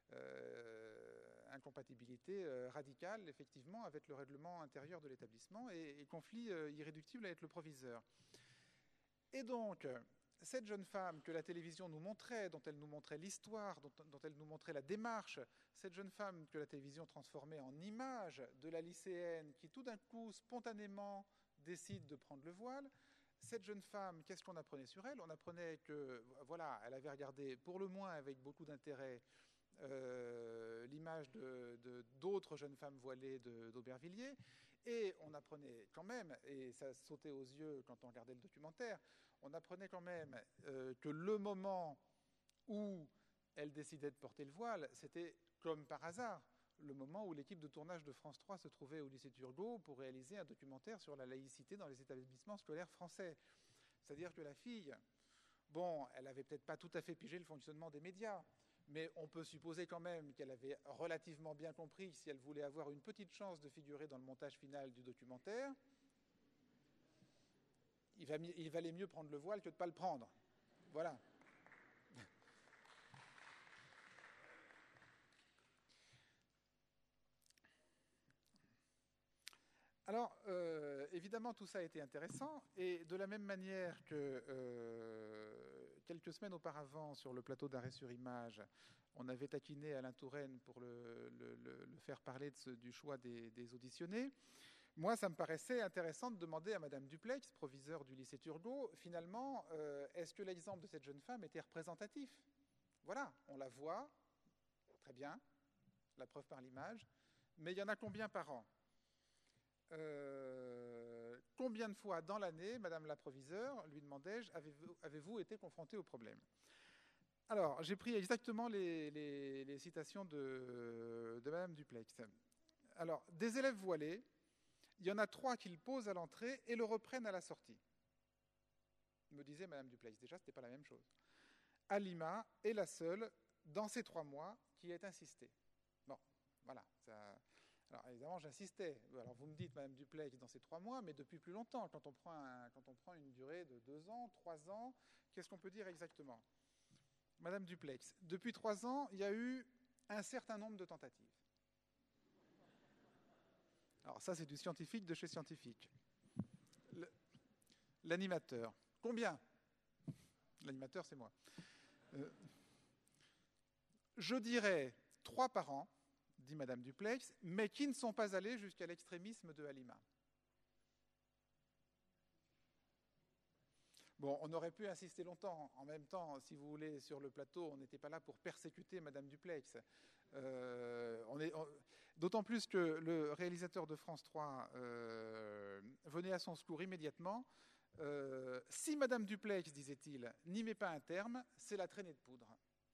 euh, incompatibilité euh, radicale, effectivement, avec le règlement intérieur de l'établissement et, et conflit euh, irréductible avec le proviseur. Et donc, cette jeune femme que la télévision nous montrait, dont elle nous montrait l'histoire, dont, dont elle nous montrait la démarche, cette jeune femme que la télévision transformait en image de la lycéenne qui tout d'un coup, spontanément, décide de prendre le voile, cette jeune femme, qu'est-ce qu'on apprenait sur elle? On apprenait que, voilà, elle avait regardé pour le moins avec beaucoup d'intérêt euh, l'image de, de, d'autres jeunes femmes voilées de, d'Aubervilliers, et on apprenait quand même, et ça sautait aux yeux quand on regardait le documentaire, on apprenait quand même euh, que le moment où elle décidait de porter le voile, c'était comme par hasard le moment où l'équipe de tournage de France trois se trouvait au lycée Turgot pour réaliser un documentaire sur la laïcité dans les établissements scolaires français. C'est-à-dire que la fille, bon, elle n'avait peut-être pas tout à fait pigé le fonctionnement des médias, mais on peut supposer quand même qu'elle avait relativement bien compris que si elle voulait avoir une petite chance de figurer dans le montage final du documentaire, il, va, il valait mieux prendre le voile que de ne pas le prendre. Voilà. Alors, euh, évidemment, tout ça a été intéressant, et de la même manière que euh, quelques semaines auparavant, sur le plateau d'Arrêt sur Image, on avait taquiné Alain Touraine pour le, le, le, le faire parler de ce, du choix des, des auditionnés. Moi, ça me paraissait intéressant de demander à Madame Duplex, proviseure du lycée Turgot, finalement, euh, est-ce que l'exemple de cette jeune femme était représentatif? Voilà, on la voit, très bien, la preuve par l'image, mais il y en a combien par an? Euh, combien de fois dans l'année, Madame la proviseure, lui demandai-je, avez-vous, avez-vous été confronté au problème? Alors, j'ai pris exactement les, les, les citations de, de Madame Duplex. Alors, des élèves voilés, il y en a trois qui le posent à l'entrée et le reprennent à la sortie. Me disait Madame Duplex. Déjà, ce n'était pas la même chose. Alima est la seule, dans ces trois mois, qui ait insisté. Bon, voilà, ça... Alors évidemment, j'insistais. Alors vous me dites, Madame Duplex, dans ces trois mois, mais depuis plus longtemps, quand on prend, un, quand on prend une durée de deux ans, trois ans, qu'est-ce qu'on peut dire exactement? Madame Duplex, depuis trois ans, il y a eu un certain nombre de tentatives. Alors ça, c'est du scientifique de chez scientifique. Le, l'animateur, combien? L'animateur, c'est moi. Euh, je dirais trois par an, dit Madame Duplex, mais qui ne sont pas allés jusqu'à l'extrémisme de Alima. Bon, on aurait pu insister longtemps. En même temps, si vous voulez, sur le plateau, on n'était pas là pour persécuter Madame Duplex. Euh, on est, on, d'autant plus que le réalisateur de France trois euh, venait à son secours immédiatement. Euh, si Madame Duplex, disait-il, n'y met pas un terme, c'est la traînée de poudre.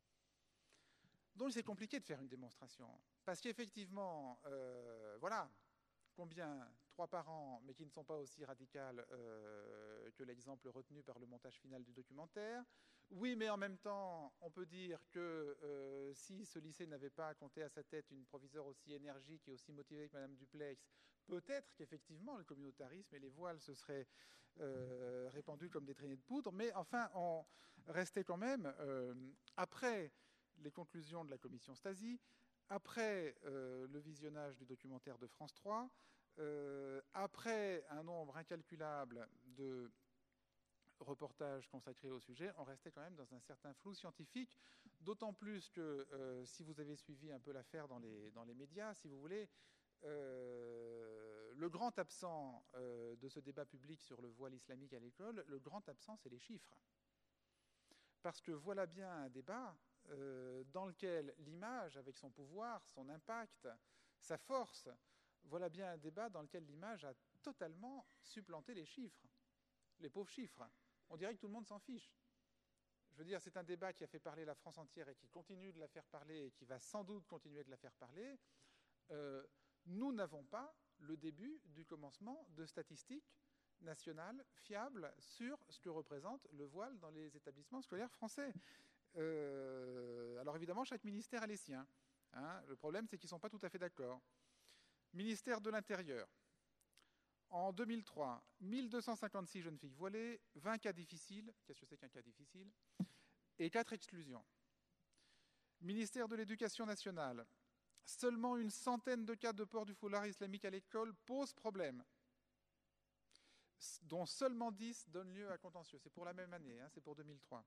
Donc c'est compliqué de faire une démonstration. Parce qu'effectivement, euh, voilà, combien? Trois par an, mais qui ne sont pas aussi radicales euh, que l'exemple retenu par le montage final du documentaire. Oui, mais en même temps, on peut dire que euh, si ce lycée n'avait pas compté à sa tête une proviseure aussi énergique et aussi motivée que Madame Duplex, peut-être qu'effectivement le communautarisme et les voiles se seraient euh, répandus comme des traînées de poudre, mais enfin, on restait quand même, euh, après les conclusions de la commission Stasi, après euh, le visionnage du documentaire de France trois, euh, après un nombre incalculable de reportages consacrés au sujet, on restait quand même dans un certain flou scientifique, d'autant plus que euh, si vous avez suivi un peu l'affaire dans les, dans les médias, si vous voulez, euh, le grand absent euh, de ce débat public sur le voile islamique à l'école, le grand absent, c'est les chiffres. Parce que voilà bien un débat euh, dans lequel l'image, avec son pouvoir, son impact, sa force, voilà bien un débat dans lequel l'image a totalement supplanté les chiffres, les pauvres chiffres. On dirait que tout le monde s'en fiche. Je veux dire, c'est un débat qui a fait parler la France entière et qui continue de la faire parler et qui va sans doute continuer de la faire parler. Euh, nous n'avons pas le début du commencement de statistiques nationales fiables sur ce que représente le voile dans les établissements scolaires français. Euh, alors évidemment, chaque ministère a les siens. Hein. Le problème, c'est qu'ils ne sont pas tout à fait d'accord. Ministère de l'Intérieur. En deux mille trois, mille deux cent cinquante-six jeunes filles voilées, vingt cas difficiles. Qu'est-ce que c'est qu'un cas difficile? Et quatre exclusions. Ministère de l'Éducation nationale. Seulement une centaine de cas de port du foulard islamique à l'école posent problème, dont seulement dix donnent lieu à contentieux. C'est pour la même année, hein, c'est pour deux mille trois.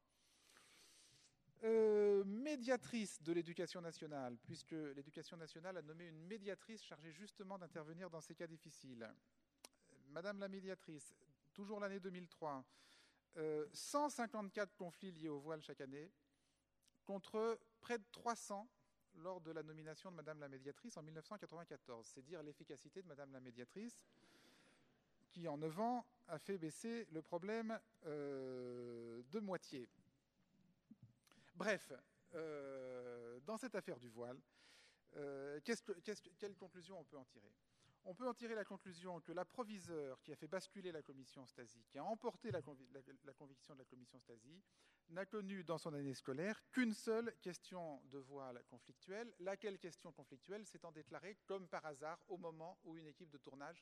Euh, médiatrice de l'éducation nationale, puisque l'éducation nationale a nommé une médiatrice chargée justement d'intervenir dans ces cas difficiles. Madame la médiatrice, toujours l'année deux mille trois, euh, cent cinquante-quatre conflits liés au voile chaque année, contre près de trois cents lors de la nomination de Madame la médiatrice en mille neuf cent quatre-vingt-quatorze. C'est dire l'efficacité de Madame la médiatrice, qui en neuf ans a fait baisser le problème euh, de moitié. Bref, euh, dans cette affaire du voile, euh, qu'est-ce que, qu'est-ce que, quelle conclusion on peut en tirer? On peut en tirer la conclusion que la proviseure qui a fait basculer la commission Stasi, qui a emporté la, convi- la, la conviction de la commission Stasi, n'a connu dans son année scolaire qu'une seule question de voile conflictuelle, laquelle question conflictuelle s'étant déclarée comme par hasard au moment où une équipe de tournage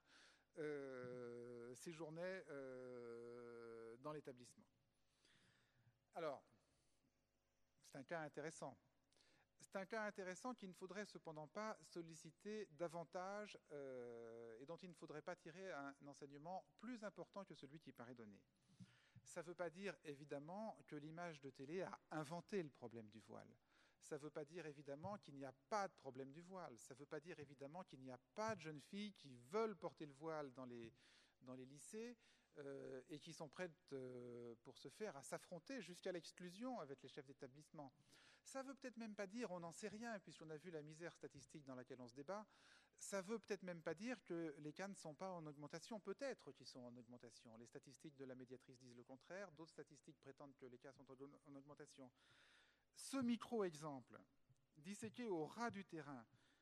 euh, séjournait euh, dans l'établissement. Alors, c'est un cas intéressant. C'est un cas intéressant qu'il ne faudrait cependant pas solliciter davantage euh, et dont il ne faudrait pas tirer un enseignement plus important que celui qui paraît donné. Ça ne veut pas dire évidemment que l'image de télé a inventé le problème du voile. Ça ne veut pas dire évidemment qu'il n'y a pas de problème du voile. Ça ne veut pas dire évidemment qu'il n'y a pas de jeunes filles qui veulent porter le voile dans les, dans les lycées euh, et qui sont prêtes euh, pour ce faire à s'affronter jusqu'à l'exclusion avec les chefs d'établissement. Ça ne veut peut-être même pas dire, on n'en sait rien puisqu'on a vu la misère statistique dans laquelle on se débat, ça ne veut peut-être même pas dire que les cas ne sont pas en augmentation, peut-être qu'ils sont en augmentation. Les statistiques de la médiatrice disent le contraire, d'autres statistiques prétendent que les cas sont en augmentation. Ce micro-exemple, disséqué au ras du terrain,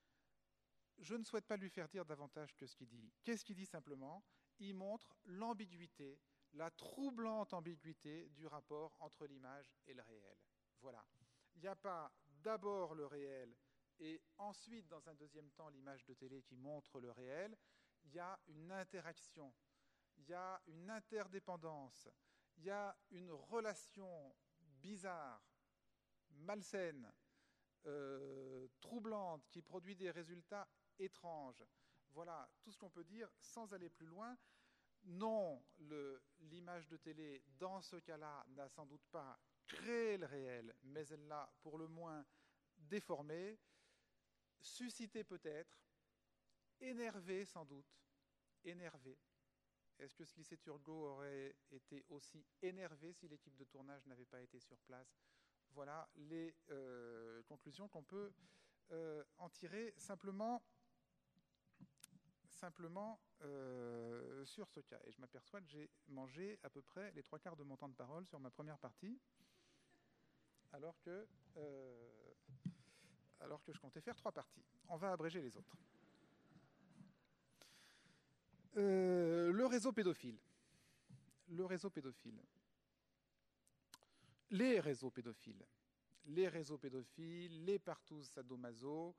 je ne souhaite pas lui faire dire davantage que ce qu'il dit. Qu'est-ce qu'il dit simplement ? Il montre l'ambiguïté, la troublante ambiguïté du rapport entre l'image et le réel. Voilà. Il n'y a pas d'abord le réel et ensuite, dans un deuxième temps, l'image de télé qui montre le réel. Il y a une interaction, il y a une interdépendance, il y a une relation bizarre, malsaine, euh, troublante, qui produit des résultats étranges. Voilà tout ce qu'on peut dire sans aller plus loin. Non, le, l'image de télé, dans ce cas-là, n'a sans doute pas créé le réel, mais elle l'a pour le moins déformé, suscité peut-être, énervé sans doute, énervé. Est-ce que ce lycée Turgot aurait été aussi énervé si l'équipe de tournage n'avait pas été sur place ? Voilà les euh, conclusions qu'on peut euh, en tirer simplement, simplement euh, sur ce cas. Et je m'aperçois que j'ai mangé à peu près les trois quarts de mon temps de parole sur ma première partie, alors que, euh, alors que je comptais faire trois parties. On va abréger les autres. Euh, le réseau pédophile. Le réseau pédophile. Les réseaux pédophiles. Les réseaux pédophiles, les partous sadomaso.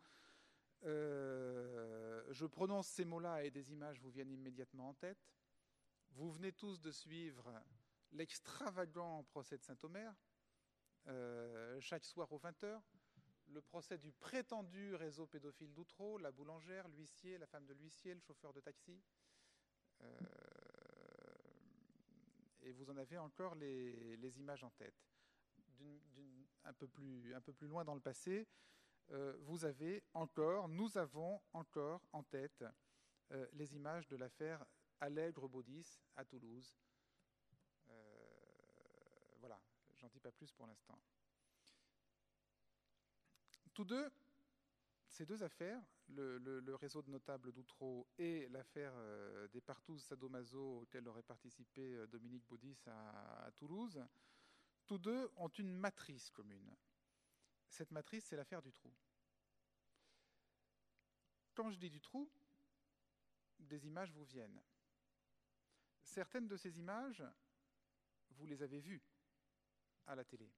Euh, je prononce ces mots-là et des images vous viennent immédiatement en tête. Vous venez tous de suivre l'extravagant procès de Saint-Omer, euh, chaque soir aux vingt heures. Le procès du prétendu réseau pédophile d'Outreau, la boulangère, l'huissier, la femme de l'huissier, le chauffeur de taxi. Euh, et vous en avez encore les, les images en tête. D'une, d'une, un, peu plus, un peu plus loin dans le passé, euh, vous avez encore, nous avons encore en tête euh, les images de l'affaire Allègre-Baudis à Toulouse. Euh, voilà, j'en dis pas plus pour l'instant. Tous deux, ces deux affaires, le, le, le réseau de notables d'Outreau et l'affaire euh, des partous sadomaso auxquelles aurait participé euh, Dominique Baudis à, à Toulouse, tous deux ont une matrice commune. Cette matrice, c'est l'affaire Dutroux. Quand je dis Dutroux, des images vous viennent. Certaines de ces images, vous les avez vues à la télé.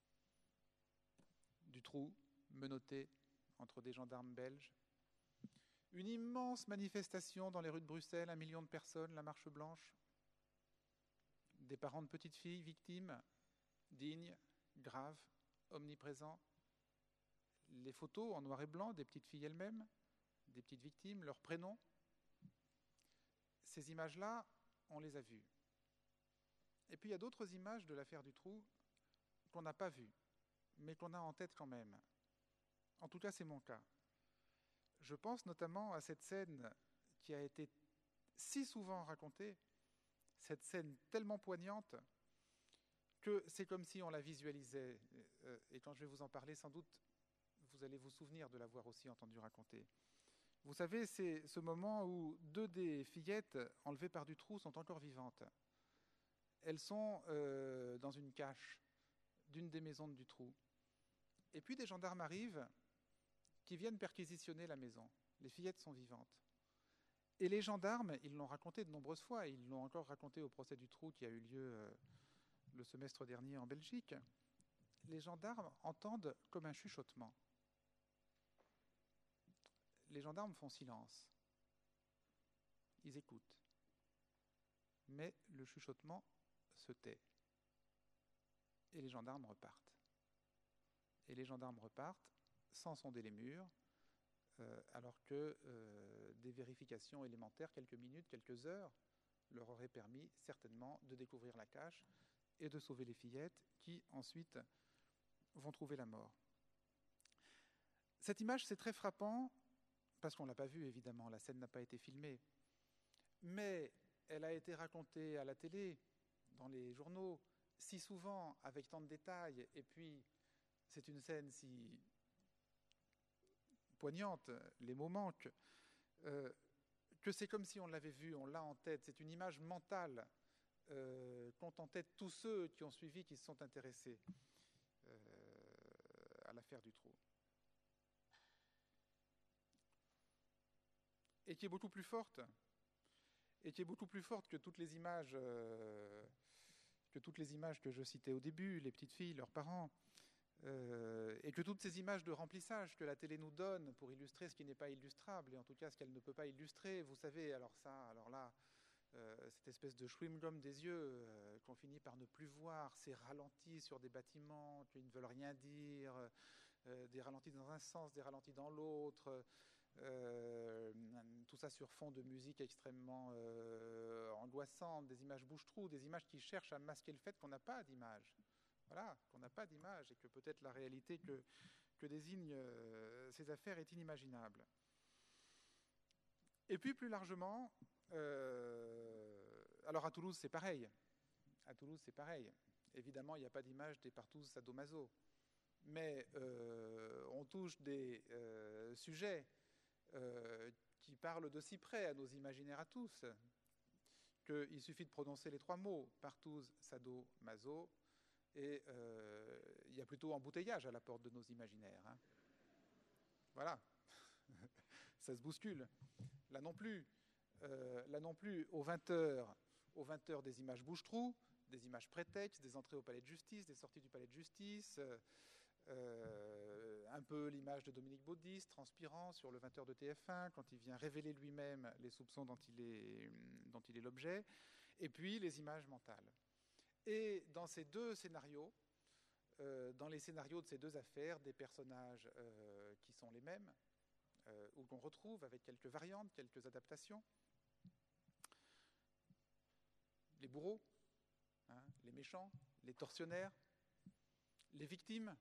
Dutroux, menotté entre des gendarmes belges. Une immense manifestation dans les rues de Bruxelles, un million de personnes, la marche blanche. Des parents de petites filles victimes, dignes, graves, omniprésents. Les photos en noir et blanc des petites filles elles-mêmes, des petites victimes, leurs prénoms. Ces images-là, on les a vues. Et puis il y a d'autres images de l'affaire Dutroux qu'on n'a pas vues, mais qu'on a en tête quand même. En tout cas, c'est mon cas. Je pense notamment à cette scène qui a été si souvent racontée, cette scène tellement poignante que c'est comme si on la visualisait. Et quand je vais vous en parler, sans doute, vous allez vous souvenir de l'avoir aussi entendu raconter. Vous savez, c'est ce moment où deux des fillettes enlevées par Dutroux sont encore vivantes. Elles sont euh, dans une cache d'une des maisons de Dutroux. Et puis des gendarmes arrivent qui viennent perquisitionner la maison. Les fillettes sont vivantes. Et les gendarmes, ils l'ont raconté de nombreuses fois, ils l'ont encore raconté au procès Dutroux qui a eu lieu euh, le semestre dernier en Belgique, les gendarmes entendent comme un chuchotement. Les gendarmes font silence. Ils écoutent. Mais le chuchotement se tait. Et les gendarmes repartent. Et les gendarmes repartent sans sonder les murs, euh, alors que euh, des vérifications élémentaires, quelques minutes, quelques heures, leur auraient permis certainement de découvrir la cache et de sauver les fillettes qui, ensuite, vont trouver la mort. Cette image, c'est très frappant, parce qu'on ne l'a pas vue, évidemment, la scène n'a pas été filmée, mais elle a été racontée à la télé, dans les journaux, si souvent, avec tant de détails, et puis c'est une scène si poignante, les mots manquent, euh, que c'est comme si on l'avait vu, on l'a en tête, c'est une image mentale euh, qu'ont en tête tous ceux qui ont suivi, qui se sont intéressés euh, à l'affaire Dutroux. Et qui est beaucoup plus forte, et qui est beaucoup plus forte que toutes les images, euh, que toutes les images que je citais au début, les petites filles, leurs parents, euh, et que toutes ces images de remplissage que la télé nous donne pour illustrer ce qui n'est pas illustrable, et en tout cas ce qu'elle ne peut pas illustrer, vous savez, alors ça, alors là, euh, cette espèce de chewing-gum des yeux euh, qu'on finit par ne plus voir, ces ralentis sur des bâtiments qui ne veulent rien dire, euh, des ralentis dans un sens, des ralentis dans l'autre, Euh, tout ça sur fond de musique extrêmement euh, angoissante, des images bouche-trou, des images qui cherchent à masquer le fait qu'on n'a pas d'image. Voilà, qu'on n'a pas d'image et que peut-être la réalité que, que désignent euh, ces affaires est inimaginable. Et puis plus largement, euh, alors à Toulouse c'est pareil. À Toulouse c'est pareil. Évidemment, il n'y a pas d'image des partous sadomaso, mais euh, on touche des euh, sujets Euh, qui parle de si près à nos imaginaires à tous qu'il suffit de prononcer les trois mots partouze, sado, maso, et euh, il y a plutôt embouteillage à la porte de nos imaginaires. Hein. Voilà, ça se bouscule. Là non plus, euh, là non plus, aux vingt heures, aux vingt heures des images bouche-trou, des images prétextes, des entrées au palais de justice, des sorties du palais de justice. Euh, Euh, un peu l'image de Dominique Baudis transpirant sur le vingt heures de T F un quand il vient révéler lui-même les soupçons dont il est, dont il est l'objet, et puis les images mentales. Et dans ces deux scénarios, euh, dans les scénarios de ces deux affaires, des personnages euh, qui sont les mêmes, euh, ou qu'on retrouve avec quelques variantes, quelques adaptations. Les bourreaux, hein, les méchants, les tortionnaires, les victimes,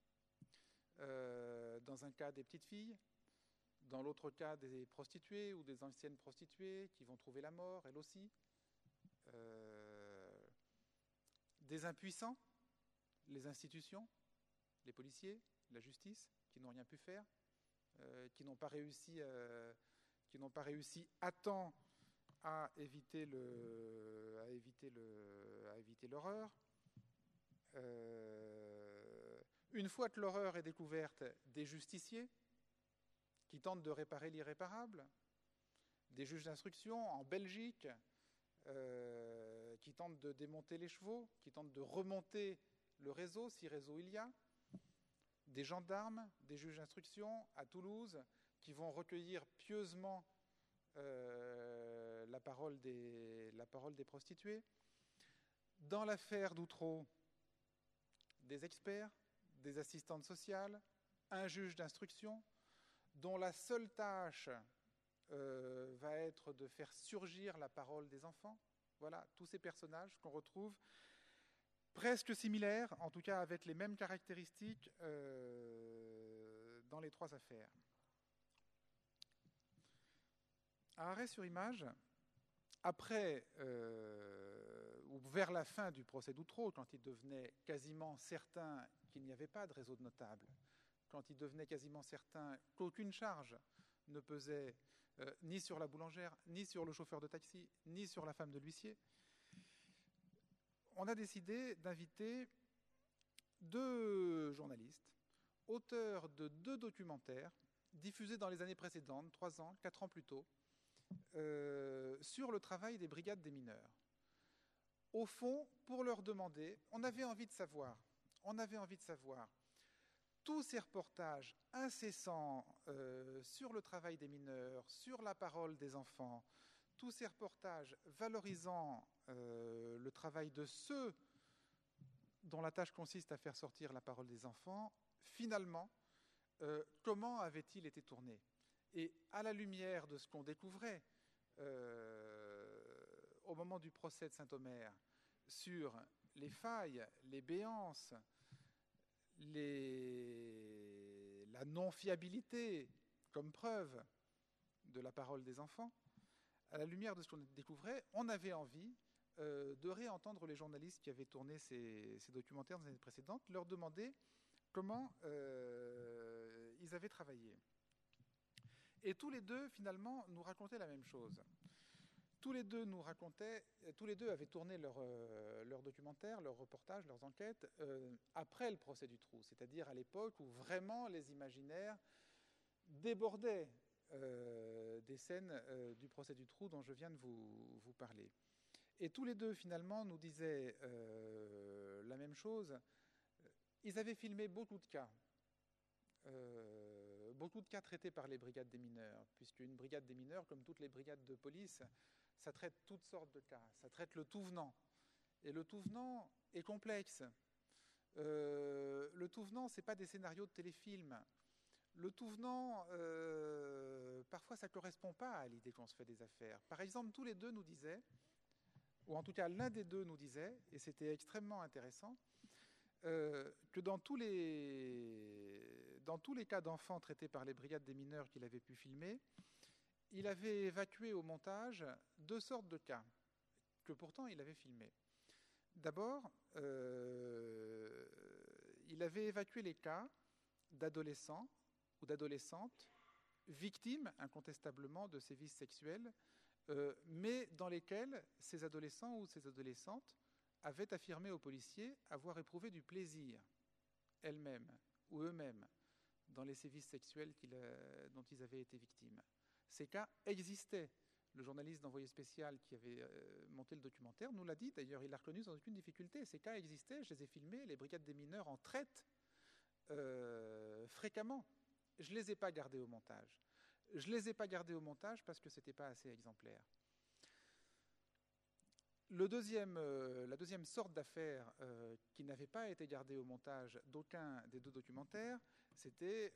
Euh, dans un cas des petites filles, dans l'autre cas des prostituées ou des anciennes prostituées qui vont trouver la mort, elles aussi, euh, des impuissants, les institutions, les policiers, la justice, qui n'ont rien pu faire, euh, qui n'ont pas réussi, euh, qui n'ont pas réussi à temps à éviter le, à éviter le, à éviter l'horreur. Euh, Une fois que l'horreur est découverte, des justiciers qui tentent de réparer l'irréparable, des juges d'instruction en Belgique euh, qui tentent de démonter les chevaux, qui tentent de remonter le réseau, si réseau il y a, des gendarmes, des juges d'instruction à Toulouse qui vont recueillir pieusement euh, la parole des, la parole des prostituées. Dans l'affaire d'Outreau, des experts, des assistantes sociales, un juge d'instruction, dont la seule tâche euh, va être de faire surgir la parole des enfants. Voilà, tous ces personnages qu'on retrouve presque similaires, en tout cas avec les mêmes caractéristiques euh, dans les trois affaires. À Arrêt-sur-Image, après, euh, ou vers la fin du procès d'Outreau, quand il devenait quasiment certain qu'il n'y avait pas de réseau de notables, quand il devenait quasiment certain qu'aucune charge ne pesait euh, ni sur la boulangère, ni sur le chauffeur de taxi, ni sur la femme de l'huissier, on a décidé d'inviter deux journalistes, auteurs de deux documentaires, diffusés dans les années précédentes, trois ans, quatre ans plus tôt, euh, sur le travail des brigades des mineurs. au fond, pour leur demander, on avait envie de savoir, on avait envie de savoir, tous ces reportages incessants euh, sur le travail des mineurs, sur la parole des enfants, tous ces reportages valorisant euh, le travail de ceux dont la tâche consiste à faire sortir la parole des enfants, finalement, euh, comment avaient-ils été tournés? Et à la lumière de ce qu'on découvrait euh, au moment du procès de Saint-Omer sur les failles, les béances, les... la non-fiabilité comme preuve de la parole des enfants, à la lumière de ce qu'on découvrait, on avait envie euh, de réentendre les journalistes qui avaient tourné ces, ces documentaires dans les années précédentes, leur demander comment euh, ils avaient travaillé. Et tous les deux, finalement, nous racontaient la même chose. Tous les deux nous racontaient, tous les deux avaient tourné leur, euh, leur documentaire, leurs reportages, leurs enquêtes euh, après le procès du Trou, c'est-à-dire à l'époque où vraiment les imaginaires débordaient euh, des scènes euh, du procès du Trou dont je viens de vous, vous parler. Et tous les deux, finalement, nous disaient euh, la même chose. Ils avaient filmé beaucoup de cas. Euh, beaucoup de cas traités par les brigades des mineurs, puisqu'une brigade des mineurs, comme toutes les brigades de police, ça traite toutes sortes de cas, ça traite le tout venant. Et le tout venant est complexe. Euh, le tout venant, ce n'est pas des scénarios de téléfilm. Le tout venant, euh, parfois, ça ne correspond pas à l'idée qu'on se fait des affaires. Par exemple, tous les deux nous disaient, ou en tout cas l'un des deux nous disait, et c'était extrêmement intéressant, Euh, que dans tous, les, dans tous les cas d'enfants traités par les brigades des mineurs qu'il avait pu filmer, il avait évacué au montage deux sortes de cas que pourtant il avait filmés. D'abord, euh, il avait évacué les cas d'adolescents ou d'adolescentes victimes incontestablement de sévices sexuels, euh, mais dans lesquels ces adolescents ou ces adolescentes avaient affirmé aux policiers avoir éprouvé du plaisir, elles-mêmes ou eux-mêmes, dans les sévices sexuels qu'il, euh, dont ils avaient été victimes. Ces cas existaient. Le journaliste d'Envoyé spécial qui avait euh, monté le documentaire nous l'a dit, d'ailleurs il l'a reconnu sans aucune difficulté. Ces cas existaient, je les ai filmés, les brigades des mineurs en traitent euh, fréquemment. Je ne les ai pas gardés au montage. Je ne les ai pas gardés au montage parce que ce n'était pas assez exemplaire. Le deuxième, euh, la deuxième sorte d'affaires euh, qui n'avait pas été gardée au montage d'aucun des deux documentaires, c'était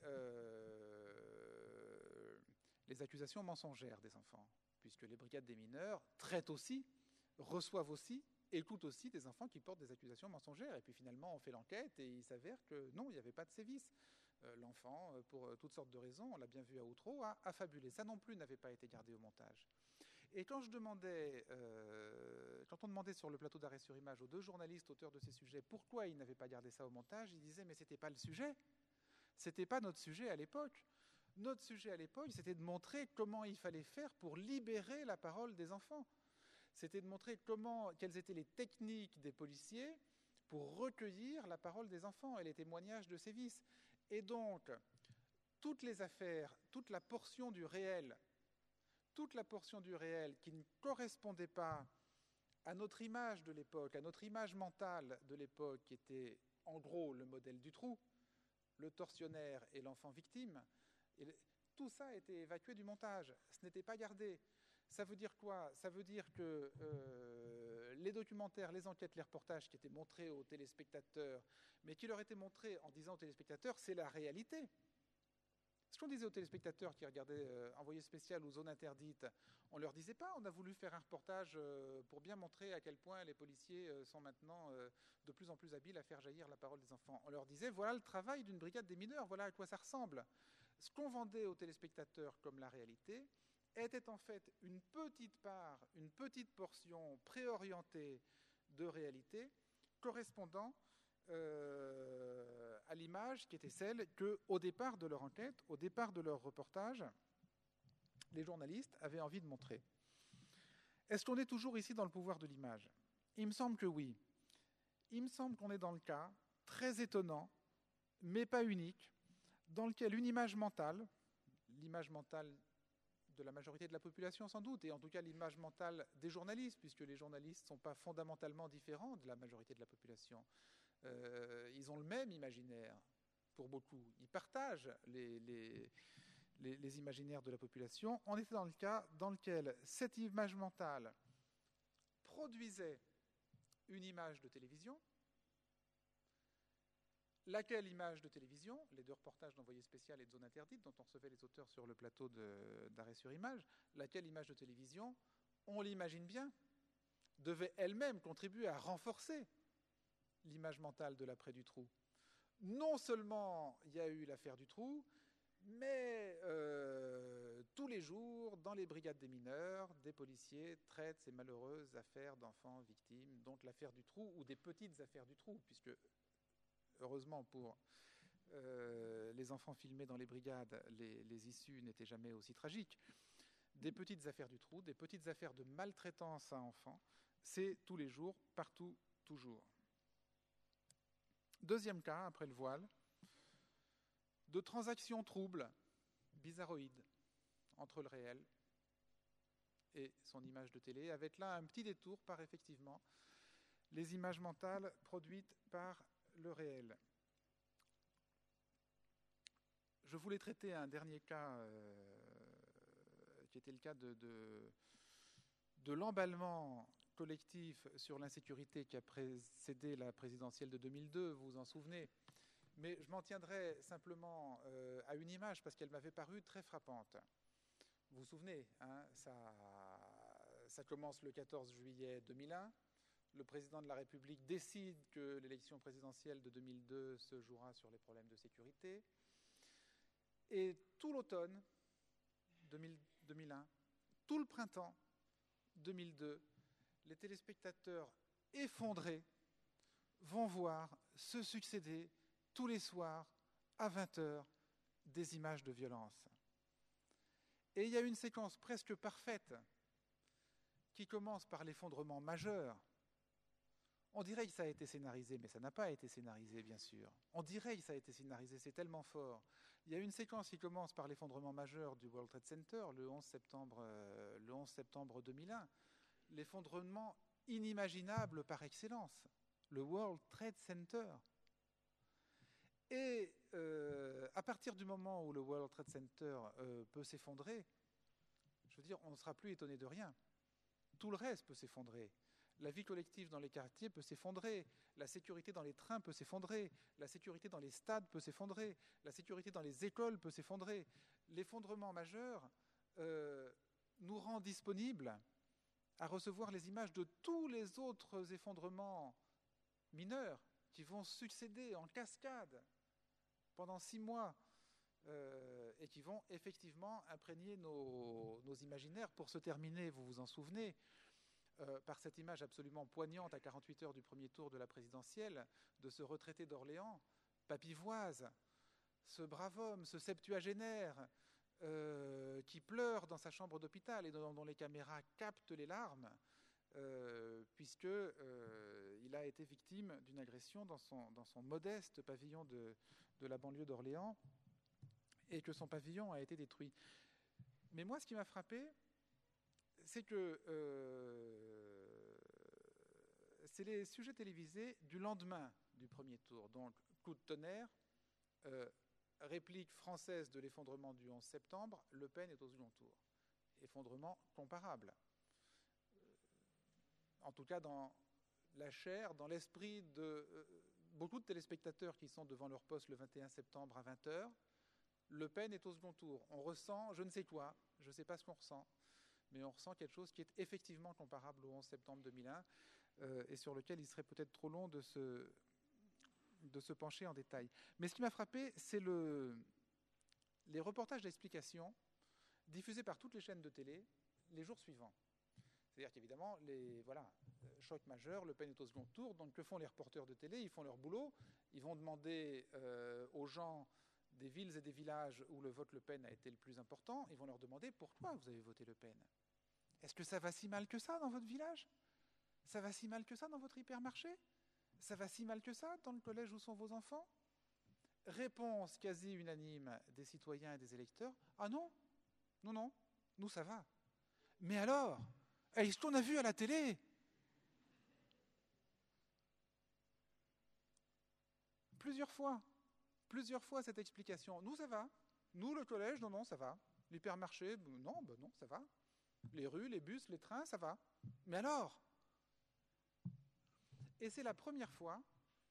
euh, les accusations mensongères des enfants, puisque les brigades des mineurs traitent aussi, reçoivent aussi, écoutent aussi des enfants qui portent des accusations mensongères. Et puis finalement, on fait l'enquête et il s'avère que non, il n'y avait pas de sévices. Euh, l'enfant, pour toutes sortes de raisons, on l'a bien vu à Outreau, a, a fabulé. Ça non plus n'avait pas été gardé au montage. Et quand je demandais, euh, quand on demandait sur le plateau d'Arrêt sur Image aux deux journalistes auteurs de ces sujets pourquoi ils n'avaient pas gardé ça au montage, ils disaient mais c'était pas le sujet, c'était pas notre sujet à l'époque. Notre sujet à l'époque, c'était de montrer comment il fallait faire pour libérer la parole des enfants. C'était de montrer comment, quelles étaient les techniques des policiers pour recueillir la parole des enfants et les témoignages de sévices. Et donc, toutes les affaires, toute la portion du réel toute la portion du réel qui ne correspondait pas à notre image de l'époque, à notre image mentale de l'époque, qui était en gros le modèle du Trou, le tortionnaire et l'enfant victime, et le, tout ça a été évacué du montage. Ce n'était pas gardé. Ça veut dire quoi? Ça veut dire que euh, les documentaires, les enquêtes, les reportages qui étaient montrés aux téléspectateurs, mais qui leur étaient montrés en disant aux téléspectateurs, c'est la réalité. Ce qu'on disait aux téléspectateurs qui regardaient euh, Envoyé spécial ou Zone interdite, on ne leur disait pas, on a voulu faire un reportage euh, pour bien montrer à quel point les policiers euh, sont maintenant euh, de plus en plus habiles à faire jaillir la parole des enfants. On leur disait, voilà le travail d'une brigade des mineurs, voilà à quoi ça ressemble. Ce qu'on vendait aux téléspectateurs comme la réalité était en fait une petite part, une petite portion préorientée de réalité correspondant Euh, à l'image qui était celle qu'au départ de leur enquête, au départ de leur reportage, les journalistes avaient envie de montrer. Est-ce qu'on est toujours ici dans le pouvoir de l'image? Il me semble que oui. Il me semble qu'on est dans le cas très étonnant, mais pas unique, dans lequel une image mentale, l'image mentale de la majorité de la population sans doute, et en tout cas l'image mentale des journalistes, puisque les journalistes ne sont pas fondamentalement différents de la majorité de la population. Euh, ils ont le même imaginaire, pour beaucoup. Ils partagent les, les, les, les imaginaires de la population. On était dans le cas dans lequel cette image mentale produisait une image de télévision, laquelle image de télévision, les deux reportages d'Envoyé spécial et de Zone interdite, dont on recevait les auteurs sur le plateau d'Arrêt sur image, laquelle image de télévision, on l'imagine bien, devait elle-même contribuer à renforcer l'image mentale de l'après du trou. Non seulement il y a eu l'affaire du trou, mais euh, tous les jours, dans les brigades des mineurs, des policiers traitent ces malheureuses affaires d'enfants victimes, donc l'affaire du trou ou des petites affaires du trou, puisque heureusement pour euh, les enfants filmés dans les brigades, les, les issues n'étaient jamais aussi tragiques. Des petites affaires du trou, des petites affaires de maltraitance à enfants, c'est tous les jours, partout, toujours. Deuxième cas, après le voile, de transactions troubles, bizarroïdes, entre le réel et son image de télé, avec là un petit détour par effectivement les images mentales produites par le réel. Je voulais traiter un dernier cas euh, qui était le cas de, de, de l'emballement collectif sur l'insécurité qui a précédé la présidentielle de deux mille deux, vous vous en souvenez. Mais je m'en tiendrai simplement euh, à une image parce qu'elle m'avait paru très frappante. Vous vous souvenez, hein, ça, ça commence le quatorze juillet deux mille un. Le président de la République décide que l'élection présidentielle de deux mille deux se jouera sur les problèmes de sécurité. Et tout l'automne deux mille un, tout le printemps deux mille deux, les téléspectateurs effondrés vont voir se succéder tous les soirs à vingt heures des images de violence. Et il y a une séquence presque parfaite qui commence par l'effondrement majeur. On dirait que ça a été scénarisé, mais ça n'a pas été scénarisé, bien sûr. On dirait que ça a été scénarisé, c'est tellement fort. Il y a une séquence qui commence par l'effondrement majeur du World Trade Center le onze septembre, euh, le onze septembre deux mille un. L'effondrement inimaginable par excellence, le World Trade Center. Et euh, à partir du moment où le World Trade Center euh, peut s'effondrer, je veux dire, on ne sera plus étonné de rien. Tout le reste peut s'effondrer. La vie collective dans les quartiers peut s'effondrer, la sécurité dans les trains peut s'effondrer, la sécurité dans les stades peut s'effondrer, la sécurité dans les écoles peut s'effondrer. L'effondrement majeur euh, nous rend disponibles à recevoir les images de tous les autres effondrements mineurs qui vont succéder en cascade pendant six mois euh, et qui vont effectivement imprégner nos, nos imaginaires. Pour se terminer, vous vous en souvenez, Euh, par cette image absolument poignante à quarante-huit heures du premier tour de la présidentielle de ce retraité d'Orléans, Papivoise, ce brave homme, ce septuagénaire euh, qui pleure dans sa chambre d'hôpital et dont, dont les caméras captent les larmes, euh, puisque euh, il a été victime d'une agression dans son, dans son modeste pavillon de, de la banlieue d'Orléans et que son pavillon a été détruit. Mais moi, ce qui m'a frappé, c'est que euh, c'est les sujets télévisés du lendemain du premier tour. Donc, coup de tonnerre, euh, réplique française de l'effondrement du onze septembre, Le Pen est au second tour. Effondrement comparable. En tout cas, dans la chair, dans l'esprit de euh, beaucoup de téléspectateurs qui sont devant leur poste le vingt et un septembre à vingt heures, Le Pen est au second tour. On ressent je ne sais quoi, je ne sais pas ce qu'on ressent, mais on ressent quelque chose qui est effectivement comparable au onze septembre deux mille un euh, et sur lequel il serait peut-être trop long de se, de se pencher en détail. Mais ce qui m'a frappé, c'est le, les reportages d'explication diffusés par toutes les chaînes de télé les jours suivants. C'est-à-dire qu'évidemment, les, voilà, choc majeur, Le Pen est au second tour, donc que font les reporters de télé? Ils font leur boulot, ils vont demander euh, aux gens des villes et des villages où le vote Le Pen a été le plus important, ils vont leur demander pourquoi vous avez voté Le Pen. Est-ce que ça va si mal que ça dans votre village? Ça va si mal que ça dans votre hypermarché? Ça va si mal que ça dans le collège où sont vos enfants? Réponse quasi unanime des citoyens et des électeurs: ah non, non, non, Nous, ça va. Mais alors, est-ce qu'on a vu à la télé? Plusieurs fois. Plusieurs fois cette explication. Nous, ça va. Nous, le collège, non, non, ça va. L'hypermarché, non, ben non, ça va. Les rues, les bus, les trains, ça va. Mais alors? Et c'est la première fois,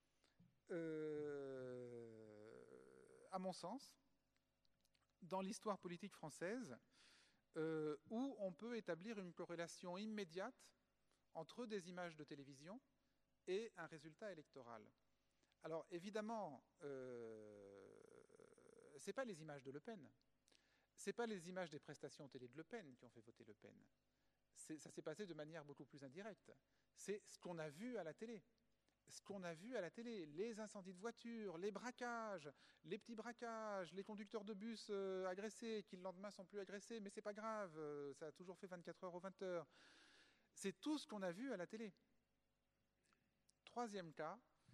euh, à mon sens, dans l'histoire politique française, euh, où on peut établir une corrélation immédiate entre des images de télévision et un résultat électoral. Alors évidemment, euh, ce n'est pas les images de Le Pen, ce n'est pas les images des prestations télé de Le Pen qui ont fait voter Le Pen. Ça s'est passé de manière beaucoup plus indirecte. C'est ce qu'on a vu à la télé. Ce qu'on a vu à la télé, les incendies de voitures, les braquages, les petits braquages, les conducteurs de bus euh, agressés, qui le lendemain sont plus agressés, mais c'est pas grave, euh, ça a toujours fait vingt-quatre heures aux vingt heures. C'est tout ce qu'on a vu à la télé. Troisième cas,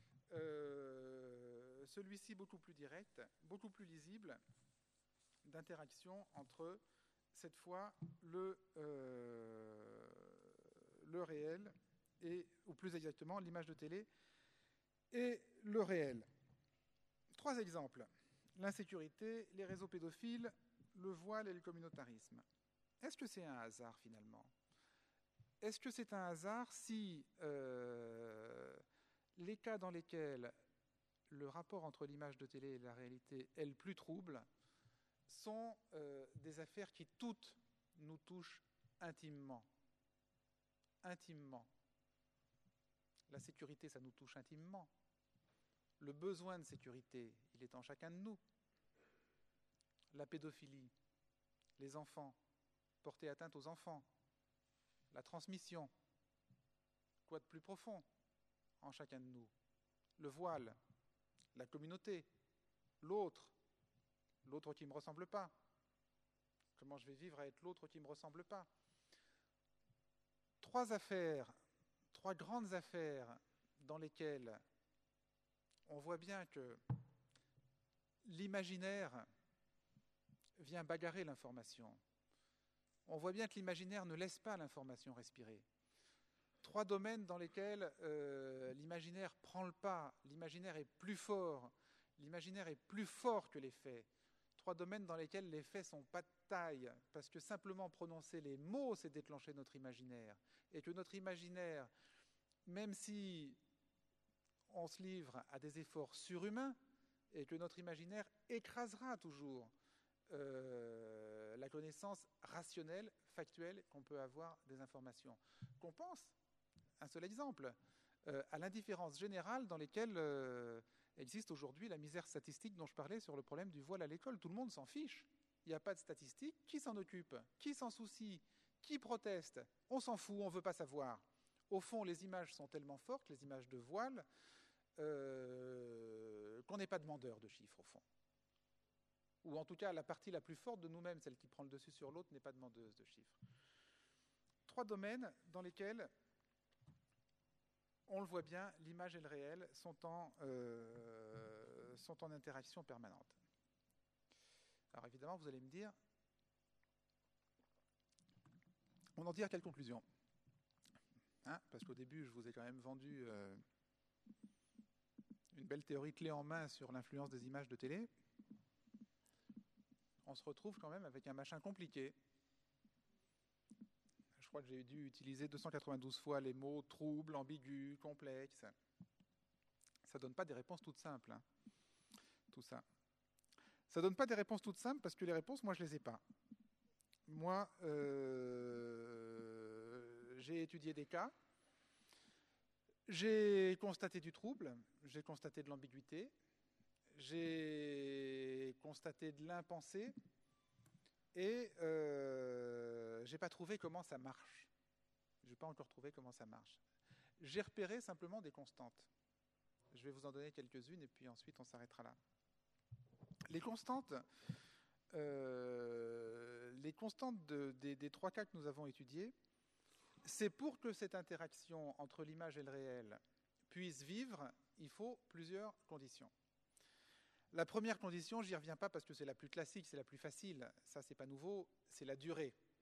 euh, celui-ci beaucoup plus direct, beaucoup plus lisible, d'interaction entre, cette fois, le, euh, le réel, et, ou plus exactement l'image de télé, et le réel. Trois exemples. L'insécurité, les réseaux pédophiles, le voile et le communautarisme. Est-ce que c'est un hasard finalement? Est-ce que c'est un hasard si euh, les cas dans lesquels le rapport entre l'image de télé et la réalité est le plus trouble sont euh, des affaires qui toutes nous touchent intimement? Intimement. La sécurité, ça nous touche intimement. Le besoin de sécurité, il est en chacun de nous. La pédophilie, les enfants, porter atteinte aux enfants, la transmission, quoi de plus profond en chacun de nous? Le voile, la communauté, l'autre, l'autre qui ne me ressemble pas. Comment je vais vivre avec l'autre qui ne me ressemble pas? Trois affaires, trois grandes affaires dans lesquelles on voit bien que l'imaginaire vient bagarrer l'information. On voit bien que l'imaginaire ne laisse pas l'information respirer. Trois domaines dans lesquels euh, l'imaginaire prend le pas, l'imaginaire est plus fort, l'imaginaire est plus fort que les faits. Trois domaines dans lesquels les faits sont pas de taille, parce que simplement prononcer les mots, c'est déclencher notre imaginaire. Et que notre imaginaire, même si on se livre à des efforts surhumains, et que notre imaginaire écrasera toujours euh, la connaissance rationnelle, factuelle qu'on peut avoir des informations. Qu'on pense, un seul exemple, euh, à l'indifférence générale dans lesquelles euh, existe aujourd'hui la misère statistique dont je parlais sur le problème du voile à l'école. Tout le monde s'en fiche. Il n'y a pas de statistiques. Qui s'en occupe? Qui s'en soucie? Qui proteste? On s'en fout, on ne veut pas savoir. Au fond, les images sont tellement fortes, les images de voile, euh, qu'on n'est pas demandeur de chiffres, au fond. Ou en tout cas, la partie la plus forte de nous-mêmes, celle qui prend le dessus sur l'autre, n'est pas demandeuse de chiffres. Trois domaines dans lesquels, on le voit bien, l'image et le réel sont en, euh, sont en interaction permanente. Alors évidemment, vous allez me dire, on en tire quelle conclusion? Hein, parce qu'au début, je vous ai quand même vendu euh, une belle théorie clé en main sur l'influence des images de télé. On se retrouve quand même avec un machin compliqué. Je crois que j'ai dû utiliser deux cent quatre-vingt-douze fois les mots trouble, ambigu, complexe. Ça ne donne pas des réponses toutes simples, hein, tout ça. Ça ne donne pas des réponses toutes simples parce que les réponses, moi, je ne les ai pas. Moi, euh, j'ai étudié des cas, j'ai constaté du trouble, j'ai constaté de l'ambiguïté, j'ai constaté de l'impensé et euh, je n'ai pas trouvé comment ça marche. Je n'ai pas encore trouvé comment ça marche. J'ai repéré simplement des constantes. Je vais vous en donner quelques-unes et puis ensuite on s'arrêtera là. Les constantes, euh, les constantes de, des, des trois cas que nous avons étudiés, c'est pour que cette interaction entre l'image et le réel puisse vivre, il faut plusieurs conditions. La première condition, j'y reviens pas parce que c'est la plus classique, c'est la plus facile, ça c'est pas nouveau, c'est la durée.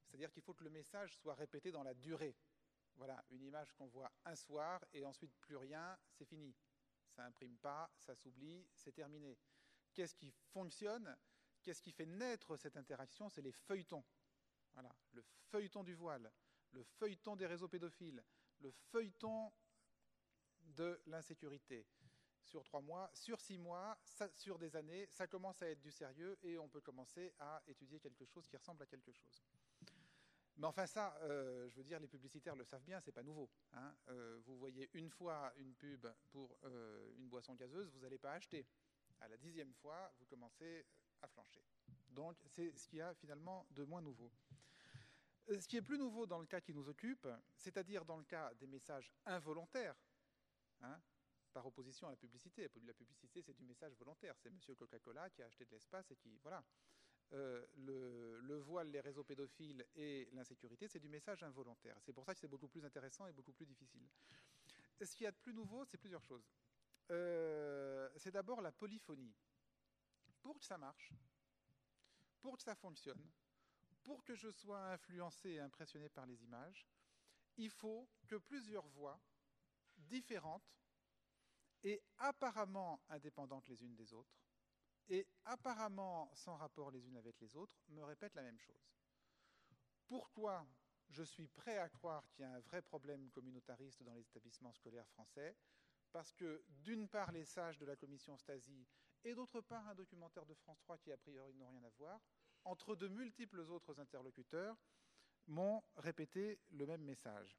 C'est-à-dire qu'il faut que le message soit répété dans la durée. Voilà, une image qu'on voit un soir et ensuite plus rien, c'est fini. Ça n'imprime pas, ça s'oublie, c'est terminé. Qu'est-ce qui fonctionne? Qu'est-ce qui fait naître cette interaction? C'est les feuilletons. Voilà, le feuilleton du voile, le feuilleton des réseaux pédophiles, le feuilleton de l'insécurité. Sur trois mois, sur six mois, ça, sur des années, ça commence à être du sérieux et on peut commencer à étudier quelque chose qui ressemble à quelque chose. Mais enfin ça, euh, je veux dire, les publicitaires le savent bien, c'est pas nouveau. Hein. Euh, vous voyez une fois une pub pour euh, une boisson gazeuse, vous n'allez pas acheter. À la dixième fois, vous commencez à flancher. Donc c'est ce qu'il y a finalement de moins nouveau. Ce qui est plus nouveau dans le cas qui nous occupe, c'est-à-dire dans le cas des messages involontaires, hein, par opposition à la publicité. La publicité, c'est du message volontaire. C'est Monsieur Coca-Cola qui a acheté de l'espace et qui... Voilà. Euh, le, le voile, les réseaux pédophiles et l'insécurité, c'est du message involontaire. C'est pour ça que c'est beaucoup plus intéressant et beaucoup plus difficile. Ce qu'il y a de plus nouveau, c'est plusieurs choses. Euh, c'est d'abord la polyphonie. Pour que ça marche, pour que ça fonctionne, pour que je sois influencé et impressionné par les images, il faut que plusieurs voix différentes et apparemment indépendantes les unes des autres, et apparemment sans rapport les unes avec les autres, me répètent la même chose. Pourquoi je suis prêt à croire qu'il y a un vrai problème communautariste dans les établissements scolaires français? Parce que, d'une part, les sages de la commission Stasi, et d'autre part, un documentaire de France trois qui, a priori, n'ont rien à voir, entre de multiples autres interlocuteurs, m'ont répété le même message.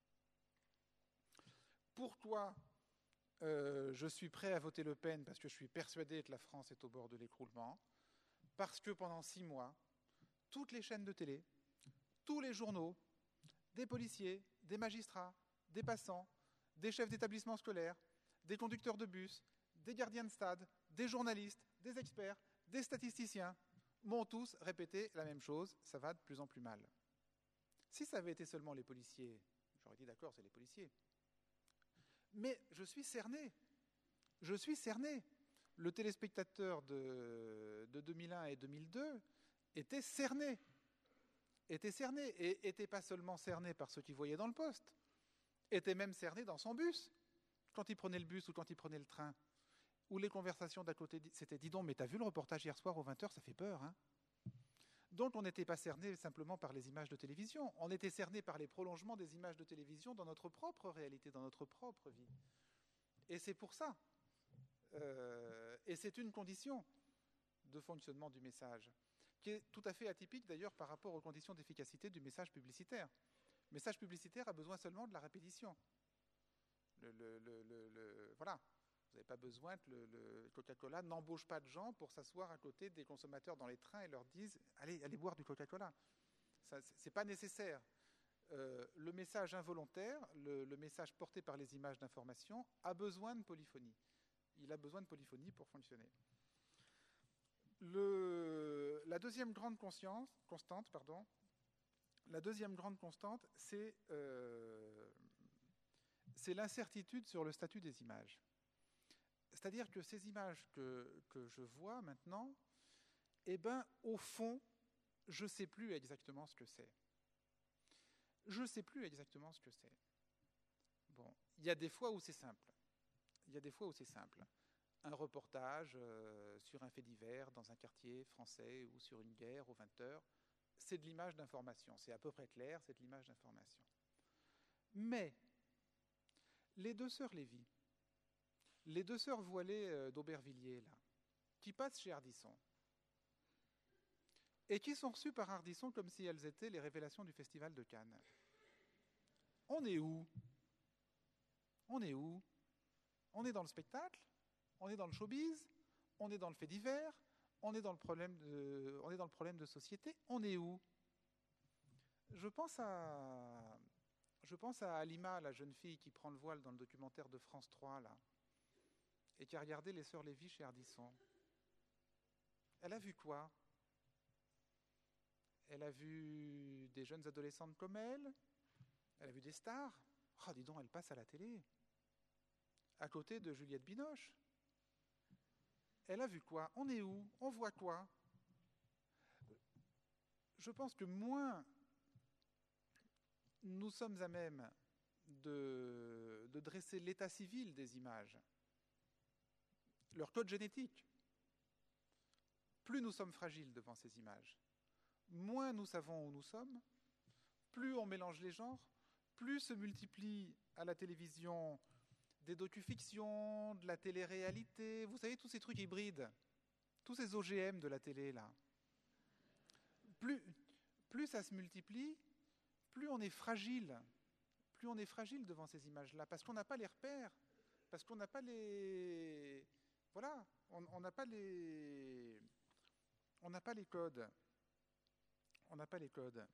Pourquoi euh, je suis prêt à voter Le Pen? Parce que je suis persuadé que la France est au bord de l'écroulement. Parce que pendant six mois, toutes les chaînes de télé, tous les journaux, des policiers, des magistrats, des passants, des chefs d'établissement scolaire, des conducteurs de bus, des gardiens de stade, des journalistes, des experts, des statisticiens, m'ont tous répété la même chose, ça va de plus en plus mal. Si ça avait été seulement les policiers, j'aurais dit d'accord, c'est les policiers. Mais je suis cerné. Je suis cerné. Le téléspectateur de, de deux mille un et deux mille deux était cerné. Était cerné. Et n'était pas seulement cerné par ce qu'il voyait dans le poste, était même cerné dans son bus. Quand il prenait le bus ou quand il prenait le train, où les conversations d'à côté, c'était « Dis donc, mais t'as vu le reportage hier soir aux vingt heures, ça fait peur, hein ?» Donc on n'était pas cerné simplement par les images de télévision, on était cerné par les prolongements des images de télévision dans notre propre réalité, dans notre propre vie. Et c'est pour ça, euh, et c'est une condition de fonctionnement du message, qui est tout à fait atypique d'ailleurs par rapport aux conditions d'efficacité du message publicitaire. Le message publicitaire a besoin seulement de la répétition. Le, le, le, le, le, voilà. Vous n'avez pas besoin que le, le Coca-Cola n'embauche pas de gens pour s'asseoir à côté des consommateurs dans les trains et leur disent « Allez, allez boire du Coca-Cola ». Ce n'est pas nécessaire. Euh, le message involontaire, le, le message porté par les images d'information, a besoin de polyphonie. Il a besoin de polyphonie pour fonctionner. Le, la deuxième grande conscience, constante, pardon, la deuxième grande constante, c'est euh, c'est l'incertitude sur le statut des images. C'est-à-dire que ces images que, que je vois maintenant, eh ben, au fond, je ne sais plus exactement ce que c'est. Je ne sais plus exactement ce que c'est. Bon, il y a des fois où c'est simple. Il y a des fois où c'est simple. Un reportage euh, sur un fait divers dans un quartier français ou sur une guerre aux vingt heures, c'est de l'image d'information. C'est à peu près clair, c'est de l'image d'information. Mais les deux sœurs Lévy, les deux sœurs voilées euh, d'Aubervilliers, là, qui passent chez Ardisson, et qui sont reçues par Ardisson comme si elles étaient les révélations du Festival de Cannes. On est où? On est où? On est dans le spectacle? On est dans le showbiz? On est dans le fait divers? On est dans le problème de, on est dans le problème de société? On est où? Je pense à, je pense à Alima, la jeune fille qui prend le voile dans le documentaire de France trois, là, et qui a regardé les sœurs Lévy chez Ardisson. Elle a vu quoi? Elle a vu des jeunes adolescentes comme elle. Elle a vu des stars. Oh, dis donc, elle passe à la télé. À côté de Juliette Binoche. Elle a vu quoi? On est où? On voit quoi? Je pense que moins nous sommes à même de, de dresser l'état civil des images, leur code génétique. Plus nous sommes fragiles devant ces images, moins nous savons où nous sommes, plus on mélange les genres, plus se multiplient à la télévision des docu-fictions, de la télé-réalité, vous savez, tous ces trucs hybrides, tous ces O G M de la télé, là. Plus, plus ça se multiplie, plus on est fragile, plus on est fragile devant ces images-là, parce qu'on n'a pas les repères, parce qu'on n'a pas les... Voilà, on n'a pas les... On n'a pas les codes. On n'a pas les codes.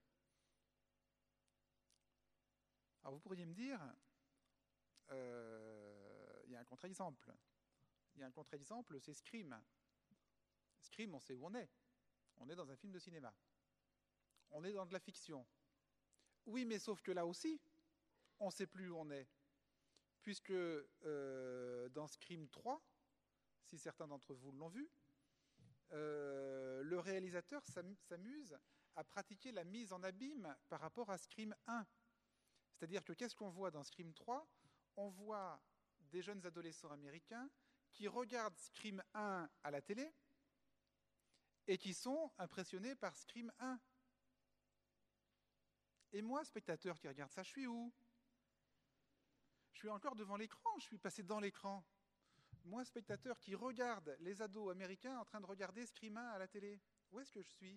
Alors vous pourriez me dire, il euh, y a un contre-exemple. Il y a un contre-exemple, c'est Scream. Scream, on sait où on est. On est dans un film de cinéma. On est dans de la fiction. Oui, mais sauf que là aussi, on ne sait plus où on est. Puisque euh, dans Scream trois, si certains d'entre vous l'ont vu, euh, le réalisateur s'amuse à pratiquer la mise en abîme par rapport à Scream un. C'est-à-dire que qu'est-ce qu'on voit dans Scream trois? On voit des jeunes adolescents américains qui regardent Scream un à la télé et qui sont impressionnés par Scream un. Et moi, spectateur qui regarde ça, je suis où? Je suis encore devant l'écran, je suis passé dans l'écran. Moi, spectateur qui regarde les ados américains en train de regarder Scream un à la télé, où est-ce que je suis?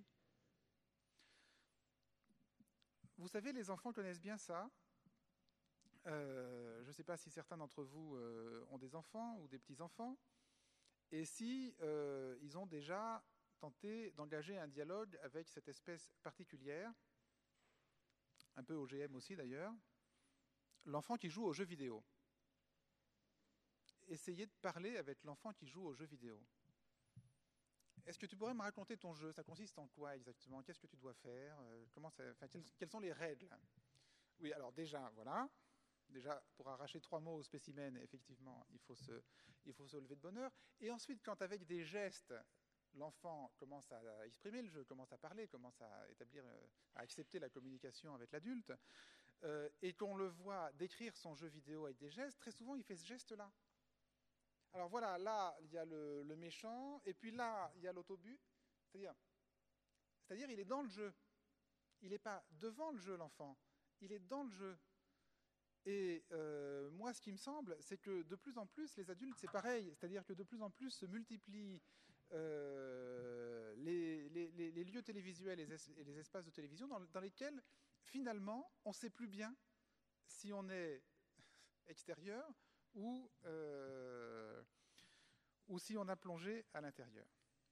Vous savez, les enfants connaissent bien ça. Euh, je ne sais pas si certains d'entre vous euh, ont des enfants ou des petits-enfants, et si euh, ils ont déjà tenté d'engager un dialogue avec cette espèce particulière, un peu O G M aussi d'ailleurs, l'enfant qui joue aux jeux vidéo. Essayez de parler avec l'enfant qui joue aux jeux vidéo. Est-ce que tu pourrais me raconter ton jeu? Ça consiste en quoi exactement? Qu'est-ce que tu dois faire? Comment ça, enfin, quelles, quelles sont les règles? Oui, alors déjà, voilà. Déjà, pour arracher trois mots au spécimen, effectivement, il faut se, il faut se lever de bonne heure. Et ensuite, quand avec des gestes, l'enfant commence à exprimer le jeu, commence à parler, commence à établir, à accepter la communication avec l'adulte, euh, et qu'on le voit décrire son jeu vidéo avec des gestes, très souvent, il fait ce geste-là. Alors voilà, là, il y a le, le méchant, et puis là, il y a l'autobus. C'est-à-dire, c'est-à-dire, il est dans le jeu. Il n'est pas devant le jeu, l'enfant. Il est dans le jeu. Et euh, moi, ce qui me semble, c'est que de plus en plus, les adultes, c'est pareil. C'est-à-dire que de plus en plus se multiplient euh, les, les, les, les lieux télévisuels et les, et les espaces de télévision dans, dans lesquels, finalement, on ne sait plus bien si on est extérieur ou, euh, ou si on a plongé à l'intérieur.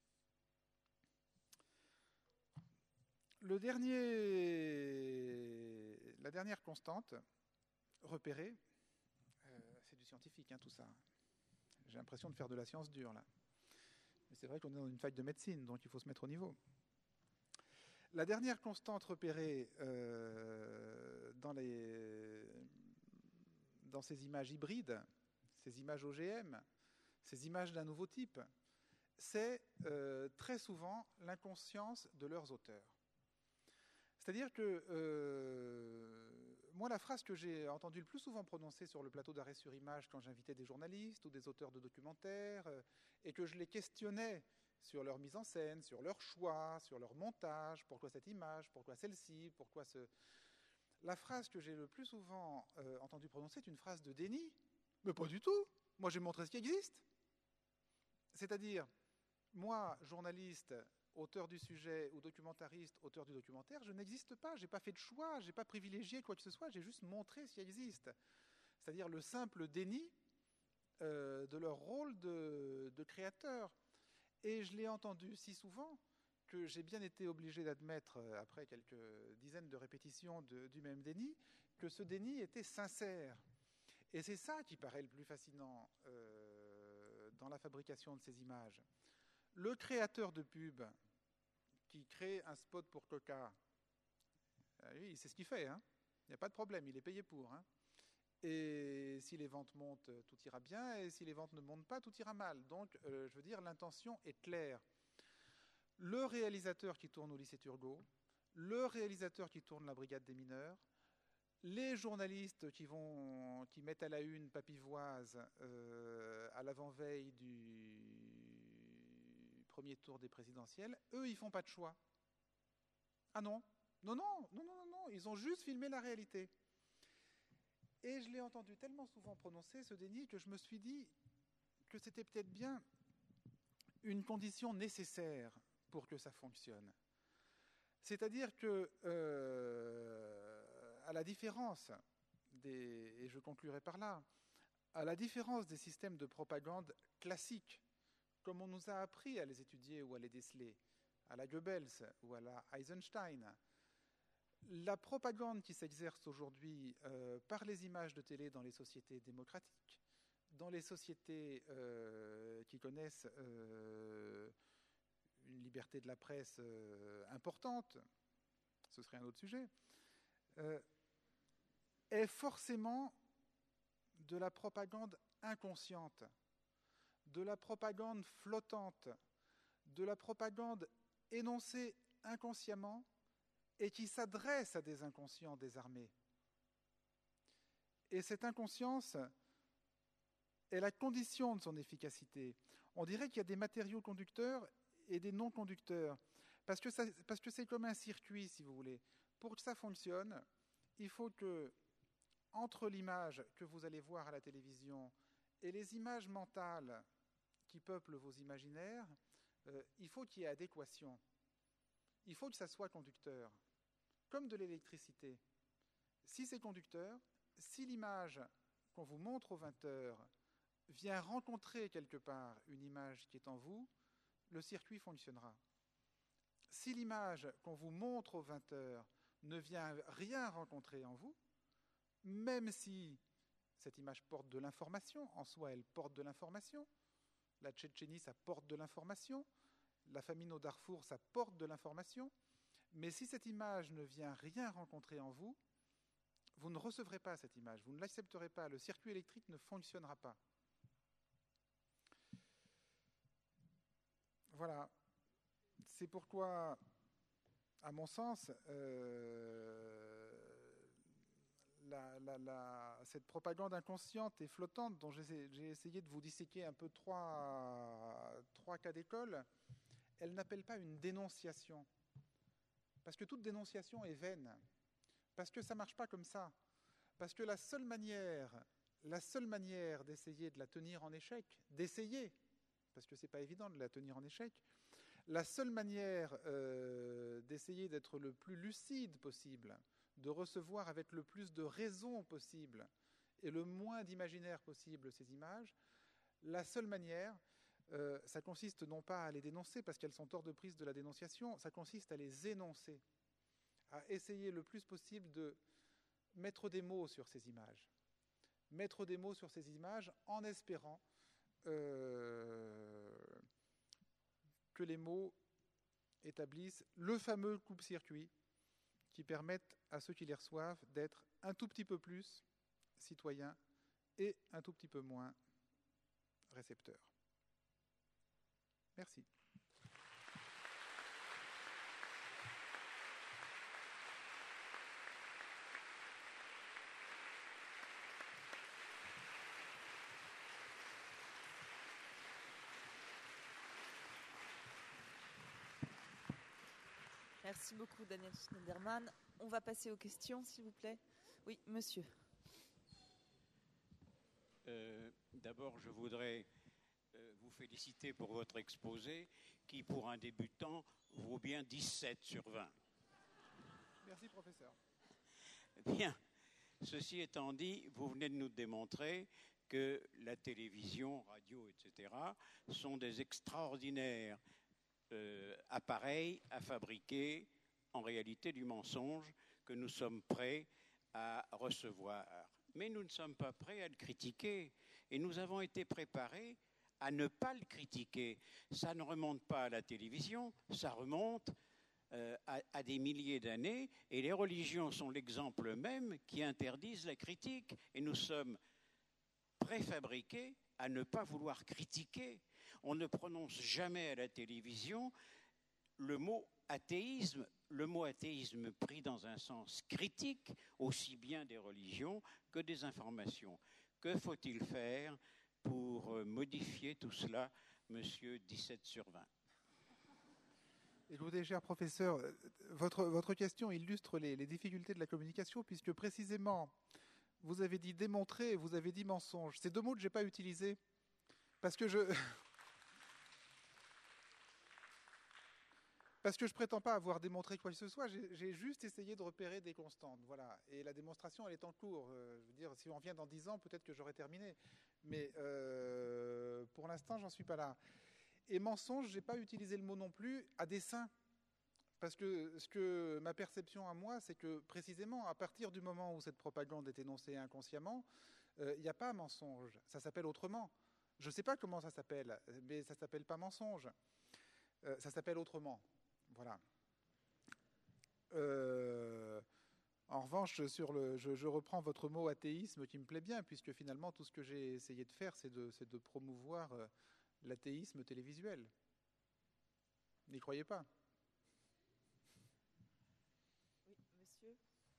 Le dernier, la dernière constante repérée, euh, c'est du scientifique, hein, tout ça. J'ai l'impression de faire de la science dure, là. Mais c'est vrai qu'on est dans une fac de médecine, donc il faut se mettre au niveau. La dernière constante repérée euh, dans, les, dans ces images hybrides, ces images O G M, ces images d'un nouveau type, c'est euh, très souvent l'inconscience de leurs auteurs. C'est-à-dire que euh, moi, la phrase que j'ai entendue le plus souvent prononcée sur le plateau d'arrêt sur image quand j'invitais des journalistes ou des auteurs de documentaires euh, et que je les questionnais sur leur mise en scène, sur leur choix, sur leur montage, pourquoi cette image, pourquoi celle-ci, pourquoi ce... La phrase que j'ai le plus souvent euh, entendue prononcer est une phrase de déni. Mais pas du tout. Moi, j'ai montré ce qui existe. C'est-à-dire, moi, journaliste, auteur du sujet ou documentariste, auteur du documentaire, je n'existe pas, je n'ai pas fait de choix, je n'ai pas privilégié quoi que ce soit, j'ai juste montré ce qui existe. C'est-à-dire le simple déni euh, de leur rôle de, de créateur. Et je l'ai entendu si souvent que j'ai bien été obligé d'admettre, après quelques dizaines de répétitions de, du même déni, que ce déni était sincère. Et c'est ça qui paraît le plus fascinant euh, dans la fabrication de ces images. Le créateur de pub qui crée un spot pour Coca, oui, c'est ce qu'il fait, hein. Il n'y a pas de problème, il est payé pour. Hein. Et si les ventes montent, tout ira bien, et si les ventes ne montent pas, tout ira mal. Donc, euh, je veux dire, l'intention est claire. Le réalisateur qui tourne au lycée Turgot, le réalisateur qui tourne la Brigade des mineurs, Les journalistes qui, vont, qui mettent à la une Papivoise euh, à l'avant-veille du premier tour des présidentielles, eux, ils font pas de choix. Ah non, non, non, non, non, non, non, ils ont juste filmé la réalité. Et je l'ai entendu tellement souvent prononcer ce déni que je me suis dit que c'était peut-être bien une condition nécessaire pour que ça fonctionne. C'est-à-dire que, euh, à la différence des, et je conclurai par là, à la différence des systèmes de propagande classiques, comme on nous a appris à les étudier ou à les déceler, à la Goebbels ou à la Eisenstein, la propagande qui s'exerce aujourd'hui euh, par les images de télé dans les sociétés démocratiques, dans les sociétés euh, qui connaissent euh, une liberté de la presse euh, importante, ce serait un autre sujet, euh, est forcément de la propagande inconsciente, de la propagande flottante, de la propagande énoncée inconsciemment et qui s'adresse à des inconscients désarmés. Et cette inconscience est la condition de son efficacité. On dirait qu'il y a des matériaux conducteurs et des non-conducteurs, parce que, ça, parce que c'est comme un circuit, si vous voulez. Pour que ça fonctionne, il faut que, entre l'image que vous allez voir à la télévision et les images mentales qui peuplent vos imaginaires, euh, il faut qu'il y ait adéquation. Il faut que ça soit conducteur, comme de l'électricité. Si c'est conducteur, si l'image qu'on vous montre aux vingt heures vient rencontrer quelque part une image qui est en vous, le circuit fonctionnera. Si l'image qu'on vous montre aux vingt heures ne vient rien rencontrer en vous, même si cette image porte de l'information, en soi elle porte de l'information, la Tchétchénie ça porte de l'information, la famine au Darfour ça porte de l'information, mais si cette image ne vient rien rencontrer en vous, vous ne recevrez pas cette image, vous ne l'accepterez pas, le circuit électrique ne fonctionnera pas. Voilà. C'est pourquoi, à mon sens, euh, la, la, la, cette propagande inconsciente et flottante dont j'ai, j'ai essayé de vous disséquer un peu trois, trois cas d'école, elle n'appelle pas une dénonciation. Parce que toute dénonciation est vaine. Parce que ça ne marche pas comme ça. Parce que la seule manière, la seule manière d'essayer de la tenir en échec, d'essayer, parce que ce n'est pas évident de la tenir en échec, la seule manière euh, d'essayer d'être le plus lucide possible, de recevoir avec le plus de raison possible et le moins d'imaginaire possible ces images, la seule manière, euh, ça consiste non pas à les dénoncer parce qu'elles sont hors de prise de la dénonciation, ça consiste à les énoncer, à essayer le plus possible de mettre des mots sur ces images. Mettre des mots sur ces images en espérant euh, que les mots établissent le fameux coupe-circuit qui permettent à ceux qui les reçoivent d'être un tout petit peu plus citoyens et un tout petit peu moins récepteurs. Merci.
Merci beaucoup, Daniel Schneiderman. On va passer aux questions, s'il vous plaît. Oui, monsieur.
Euh, d'abord, je voudrais euh, vous féliciter pour votre exposé, qui, pour un débutant, vaut bien dix-sept sur vingt.
Merci, professeur.
Bien. Ceci étant dit, vous venez de nous démontrer que la télévision, radio, et cetera, sont des extraordinaires Euh, appareil à fabriquer en réalité du mensonge que nous sommes prêts à recevoir. Mais nous ne sommes pas prêts à le critiquer et nous avons été préparés à ne pas le critiquer. Ça ne remonte pas à la télévision, ça remonte euh, à, à des milliers d'années et les religions sont l'exemple même qui interdisent la critique et nous sommes préfabriqués à ne pas vouloir critiquer. On ne prononce jamais à la télévision le mot athéisme, le mot athéisme pris dans un sens critique, aussi bien des religions que des informations. Que faut-il faire pour modifier tout cela, monsieur dix-sept sur vingt?
Écoutez, cher professeur, votre, votre question illustre les, les difficultés de la communication, puisque précisément, vous avez dit démontrer et vous avez dit mensonge. Ces deux mots que je n'ai pas utilisés, parce que je... Parce que je ne prétends pas avoir démontré quoi que ce soit, j'ai, j'ai juste essayé de repérer des constantes. Voilà. Et la démonstration, elle est en cours. Euh, je veux dire, si on revient dans dix ans, peut-être que j'aurai terminé. Mais euh, pour l'instant, j'en suis pas là. Et mensonge, je n'ai pas utilisé le mot non plus à dessein. Parce que, ce que ma perception à moi, c'est que précisément, à partir du moment où cette propagande est énoncée inconsciemment, il euh, n'y a pas mensonge. Ça s'appelle autrement. Je ne sais pas comment ça s'appelle, mais ça ne s'appelle pas mensonge. Euh, ça s'appelle autrement. Voilà. Euh, en revanche, sur le, je, je reprends votre mot athéisme qui me plaît bien, puisque finalement, tout ce que j'ai essayé de faire, c'est de, c'est de promouvoir euh, l'athéisme télévisuel. N'y croyez pas?
Oui, monsieur.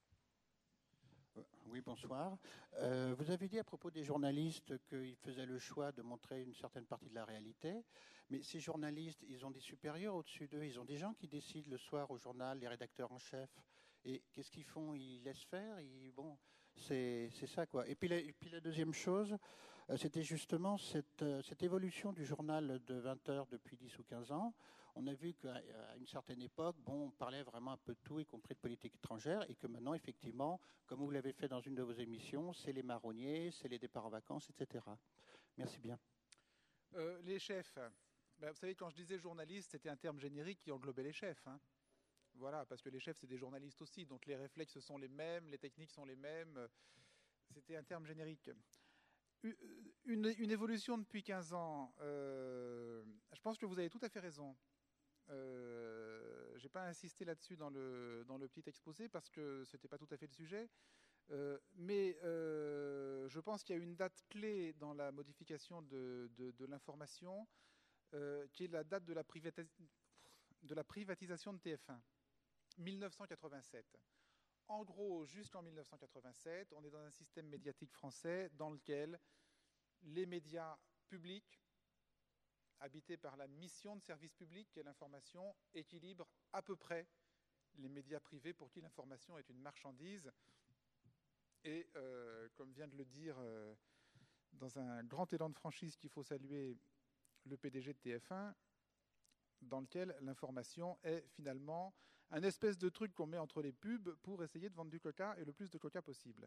Oui, bonsoir. Euh, vous avez dit à propos des journalistes qu'ils faisaient le choix de montrer une certaine partie de la réalité, mais ces journalistes, ils ont des supérieurs au-dessus d'eux, ils ont des gens qui décident le soir au journal, les rédacteurs en chef, et qu'est-ce qu'ils font? Ils laissent faire, ils, bon, c'est, c'est ça, quoi. Et puis la, et puis la deuxième chose, euh, c'était justement cette, euh, cette évolution du journal de vingt heures depuis dix ou quinze ans. On a vu qu'à une certaine époque, bon, on parlait vraiment un peu de tout, y compris de politique étrangère, et que maintenant, effectivement, comme vous l'avez fait dans une de vos émissions, c'est les marronniers, c'est les départs en vacances, et cetera. Merci bien.
Euh, les chefs, ben, vous savez, quand je disais journaliste, c'était un terme générique qui englobait les chefs. Hein. Voilà, parce que les chefs, c'est des journalistes aussi, donc les réflexes sont les mêmes, les techniques sont les mêmes. C'était un terme générique. Une, une évolution depuis quinze ans, euh, je pense que vous avez tout à fait raison. Euh, je n'ai pas insisté là-dessus dans le, dans le petit exposé parce que ce n'était pas tout à fait le sujet. Euh, mais euh, je pense qu'il y a une date clé dans la modification de, de, de l'information euh, qui est la date de la, privatis- de la privatisation de T F un, mille neuf cent quatre-vingt-sept. En gros, jusqu'en mille neuf cent quatre-vingt-sept, on est dans un système médiatique français dans lequel les médias publics, habités par la mission de service public qu'est l'information, équilibrent à peu près les médias privés pour qui l'information est une marchandise. Et euh, comme vient de le dire euh, dans un grand élan de franchise qu'il faut saluer le P D G de T F un, dans lequel l'information est finalement un espèce de truc qu'on met entre les pubs pour essayer de vendre du coca et le plus de coca possible.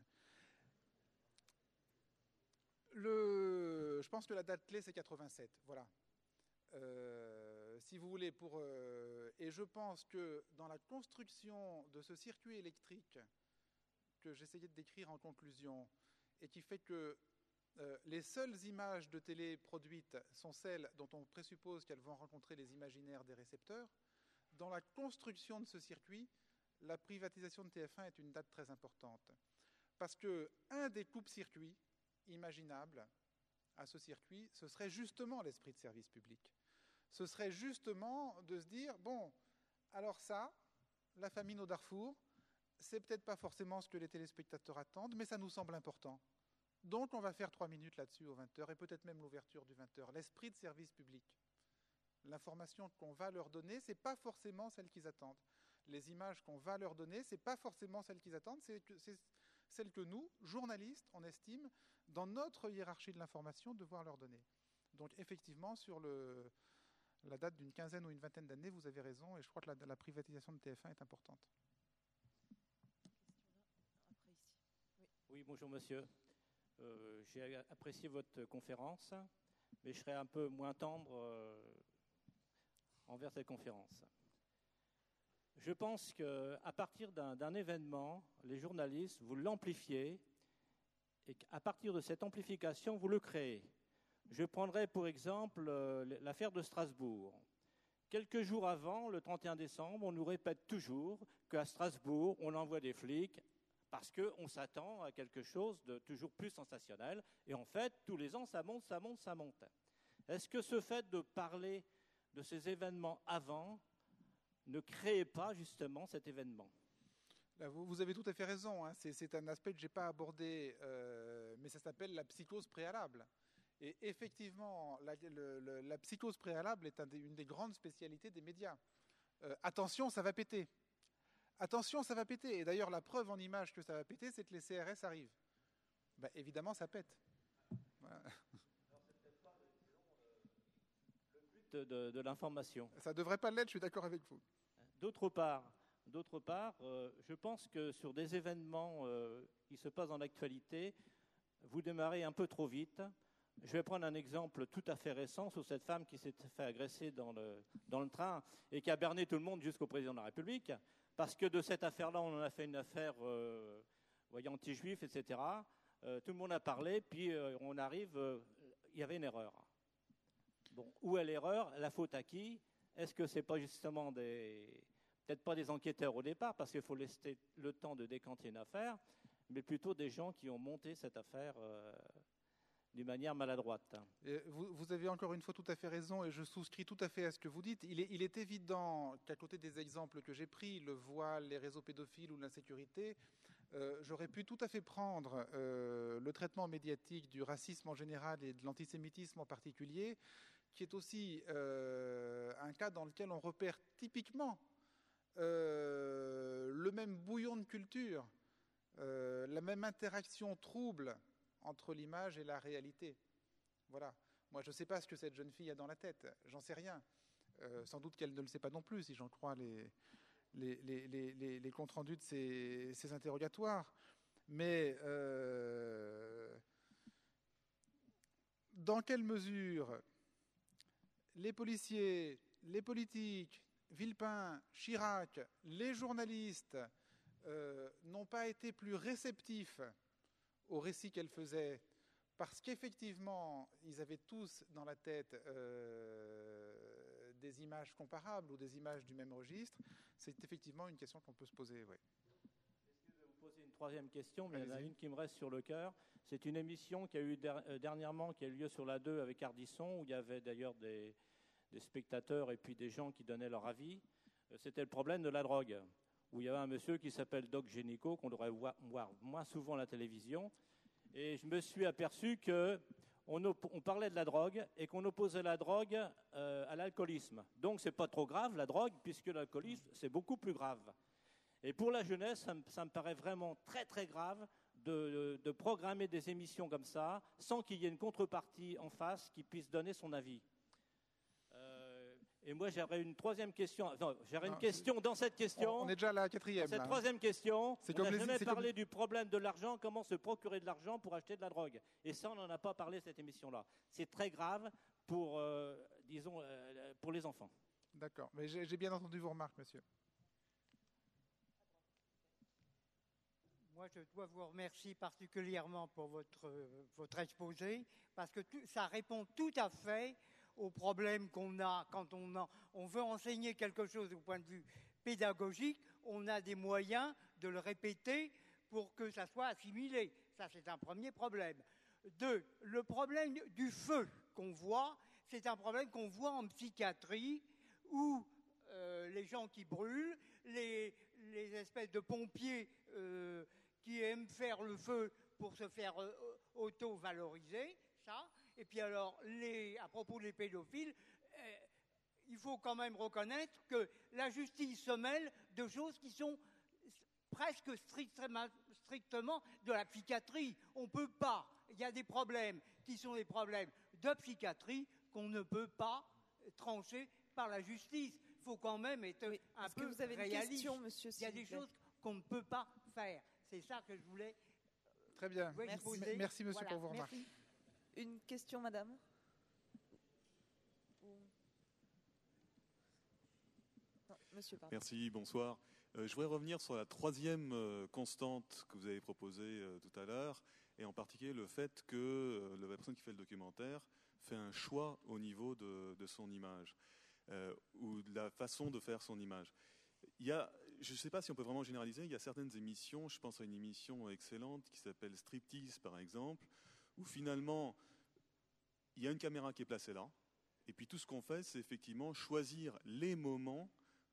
Le, je pense que la date clé, c'est quatre-vingt-sept. Voilà. Euh, si vous voulez, pour, euh, et je pense que dans la construction de ce circuit électrique que j'essayais de décrire en conclusion, et qui fait que euh, les seules images de télé produites sont celles dont on présuppose qu'elles vont rencontrer les imaginaires des récepteurs, dans la construction de ce circuit, la privatisation de T F un est une date très importante. Parce qu'un des coupes-circuits imaginables à ce circuit, ce serait justement l'esprit de service public. Ce serait justement de se dire, bon, alors ça, la famine au Darfour, c'est peut-être pas forcément ce que les téléspectateurs attendent, mais ça nous semble important. Donc on va faire trois minutes là-dessus aux vingt heures, et peut-être même l'ouverture du vingt heures. L'esprit de service public. L'information qu'on va leur donner, c'est pas forcément celle qu'ils attendent. Les images qu'on va leur donner, c'est pas forcément celles qu'ils attendent, c'est, que, c'est celles que nous, journalistes, on estime, dans notre hiérarchie de l'information, devoir leur donner. Donc effectivement, sur le, la date d'une quinzaine ou une vingtaine d'années, vous avez raison, et je crois que la, la privatisation de T F un est importante.
Oui, bonjour monsieur. Euh, j'ai apprécié votre conférence, mais je serai un peu moins tendre euh, envers cette conférence. Je pense qu'à partir d'un, d'un événement, les journalistes, vous l'amplifiez, et qu'à partir de cette amplification, vous le créez. Je prendrai pour exemple euh, l'affaire de Strasbourg. Quelques jours avant, le trente et un décembre, on nous répète toujours qu'à Strasbourg, on envoie des flics parce qu'on s'attend à quelque chose de toujours plus sensationnel. Et en fait, tous les ans, ça monte, ça monte, ça monte. Est-ce que ce fait de parler de ces événements avant ne créez pas justement cet événement.
Là, vous, vous avez tout à fait raison. Hein. C'est, c'est un aspect que je n'ai pas abordé, euh, mais ça s'appelle la psychose préalable. Et effectivement, la, le, le, la psychose préalable est un des, une des grandes spécialités des médias. Euh, attention, ça va péter. Attention, ça va péter. Et d'ailleurs, la preuve en image que ça va péter, c'est que les C R S arrivent. Ben, évidemment, ça pète. Voilà.
Alors, c'est peut-être pas, disons, le but de, de l'information.
Ça ne devrait pas l'être, je suis d'accord avec vous.
D'autre part, d'autre part euh, je pense que sur des événements euh, qui se passent dans l'actualité, vous démarrez un peu trop vite. Je vais prendre un exemple tout à fait récent sur cette femme qui s'est fait agresser dans le, dans le train et qui a berné tout le monde jusqu'au président de la République, parce que de cette affaire-là, on en a fait une affaire euh, voyez, anti-juif, et cetera. Euh, tout le monde a parlé, puis euh, on arrive, euh, il y avait une erreur. Bon, où est l'erreur? La faute à qui? Est-ce que ce n'est pas justement des... peut-être pas des enquêteurs au départ, parce qu'il faut laisser le temps de décanter une affaire, mais plutôt des gens qui ont monté cette affaire euh, d'une manière maladroite.
Et vous, vous avez encore une fois tout à fait raison, et je souscris tout à fait à ce que vous dites. Il est, il est évident qu'à côté des exemples que j'ai pris, le voile, les réseaux pédophiles ou l'insécurité, euh, j'aurais pu tout à fait prendre euh, le traitement médiatique du racisme en général et de l'antisémitisme en particulier, qui est aussi euh, un cas dans lequel on repère typiquement euh, le même bouillon de culture, euh, la même interaction trouble entre l'image et la réalité. Voilà. Moi, je ne sais pas ce que cette jeune fille a dans la tête. J'en sais rien. Euh, sans doute qu'elle ne le sait pas non plus, si j'en crois les, les, les, les, les, les comptes rendus de ces, ces interrogatoires. Mais euh, dans quelle mesure les policiers, les politiques, Villepin, Chirac, les journalistes euh, n'ont pas été plus réceptifs au récit qu'elle faisait, parce qu'effectivement, ils avaient tous dans la tête euh, des images comparables ou des images du même registre, c'est effectivement une question qu'on peut se poser. Ouais.
Je vais vous poser une troisième question, mais il y en a une qui me reste sur le cœur. C'est une émission qui a eu der- dernièrement, qui a eu lieu sur la deux avec Ardisson, où il y avait d'ailleurs des, des spectateurs et puis des gens qui donnaient leur avis. C'était le problème de la drogue, où il y avait un monsieur qui s'appelle Doc Génico, qu'on devrait voir moins souvent à la télévision. Et je me suis aperçu qu'on on parlait de la drogue et qu'on opposait la drogue euh, à l'alcoolisme. Donc, ce n'est pas trop grave, la drogue, puisque l'alcoolisme, c'est beaucoup plus grave. Et pour la jeunesse, ça me, ça me paraît vraiment très, très grave de, de, de programmer des émissions comme ça, sans qu'il y ait une contrepartie en face qui puisse donner son avis. Et moi, j'aurais une troisième question. Non, j'aurais une question dans cette question.
On est déjà à la quatrième.
Cette
là.
troisième question,
c'est
on n'a
les,
jamais parlé
comme...
du problème de l'argent, comment se procurer de l'argent pour acheter de la drogue. Et ça, on n'en a pas parlé cette émission-là. C'est très grave pour, euh, disons, euh, pour les enfants.
D'accord. Mais j'ai, j'ai bien entendu vos remarques, monsieur.
Moi, je dois vous remercier particulièrement pour votre, votre exposé, parce que tout, ça répond tout à fait aux problèmes qu'on a quand on, a, on veut enseigner quelque chose au point de vue pédagogique. On a des moyens de le répéter pour que ça soit assimilé. Ça, c'est un premier problème. Deux, le problème du feu qu'on voit, c'est un problème qu'on voit en psychiatrie où euh, les gens qui brûlent, les, les espèces de pompiers euh, qui aiment faire le feu pour se faire euh, auto-valoriser, ça. Et puis alors, les, à propos des pédophiles, euh, il faut quand même reconnaître que la justice se mêle de choses qui sont presque strictement, strictement de la psychiatrie. On ne peut pas, il y a des problèmes qui sont des problèmes de psychiatrie qu'on ne peut pas trancher par la justice. Il faut quand même être oui, un peu
que vous avez
réaliste.
Une question, monsieur,
il y a des choses qu'on ne peut pas faire. C'est ça que je voulais.
Très bien.
Ouais,
merci.
Poser.
Merci, monsieur,
voilà.
pour vos remarques.
Merci. Une question, madame? Non, monsieur, pardon.
Merci, bonsoir. Euh, je voudrais revenir sur la troisième euh, constante que vous avez proposée euh, tout à l'heure, et en particulier le fait que euh, la personne qui fait le documentaire fait un choix au niveau de, de son image, euh, ou de la façon de faire son image. Il y a, je ne sais pas si on peut vraiment généraliser, il y a certaines émissions, je pense à une émission excellente qui s'appelle Striptease par exemple, où finalement il y a une caméra qui est placée là, et puis tout ce qu'on fait c'est effectivement choisir les moments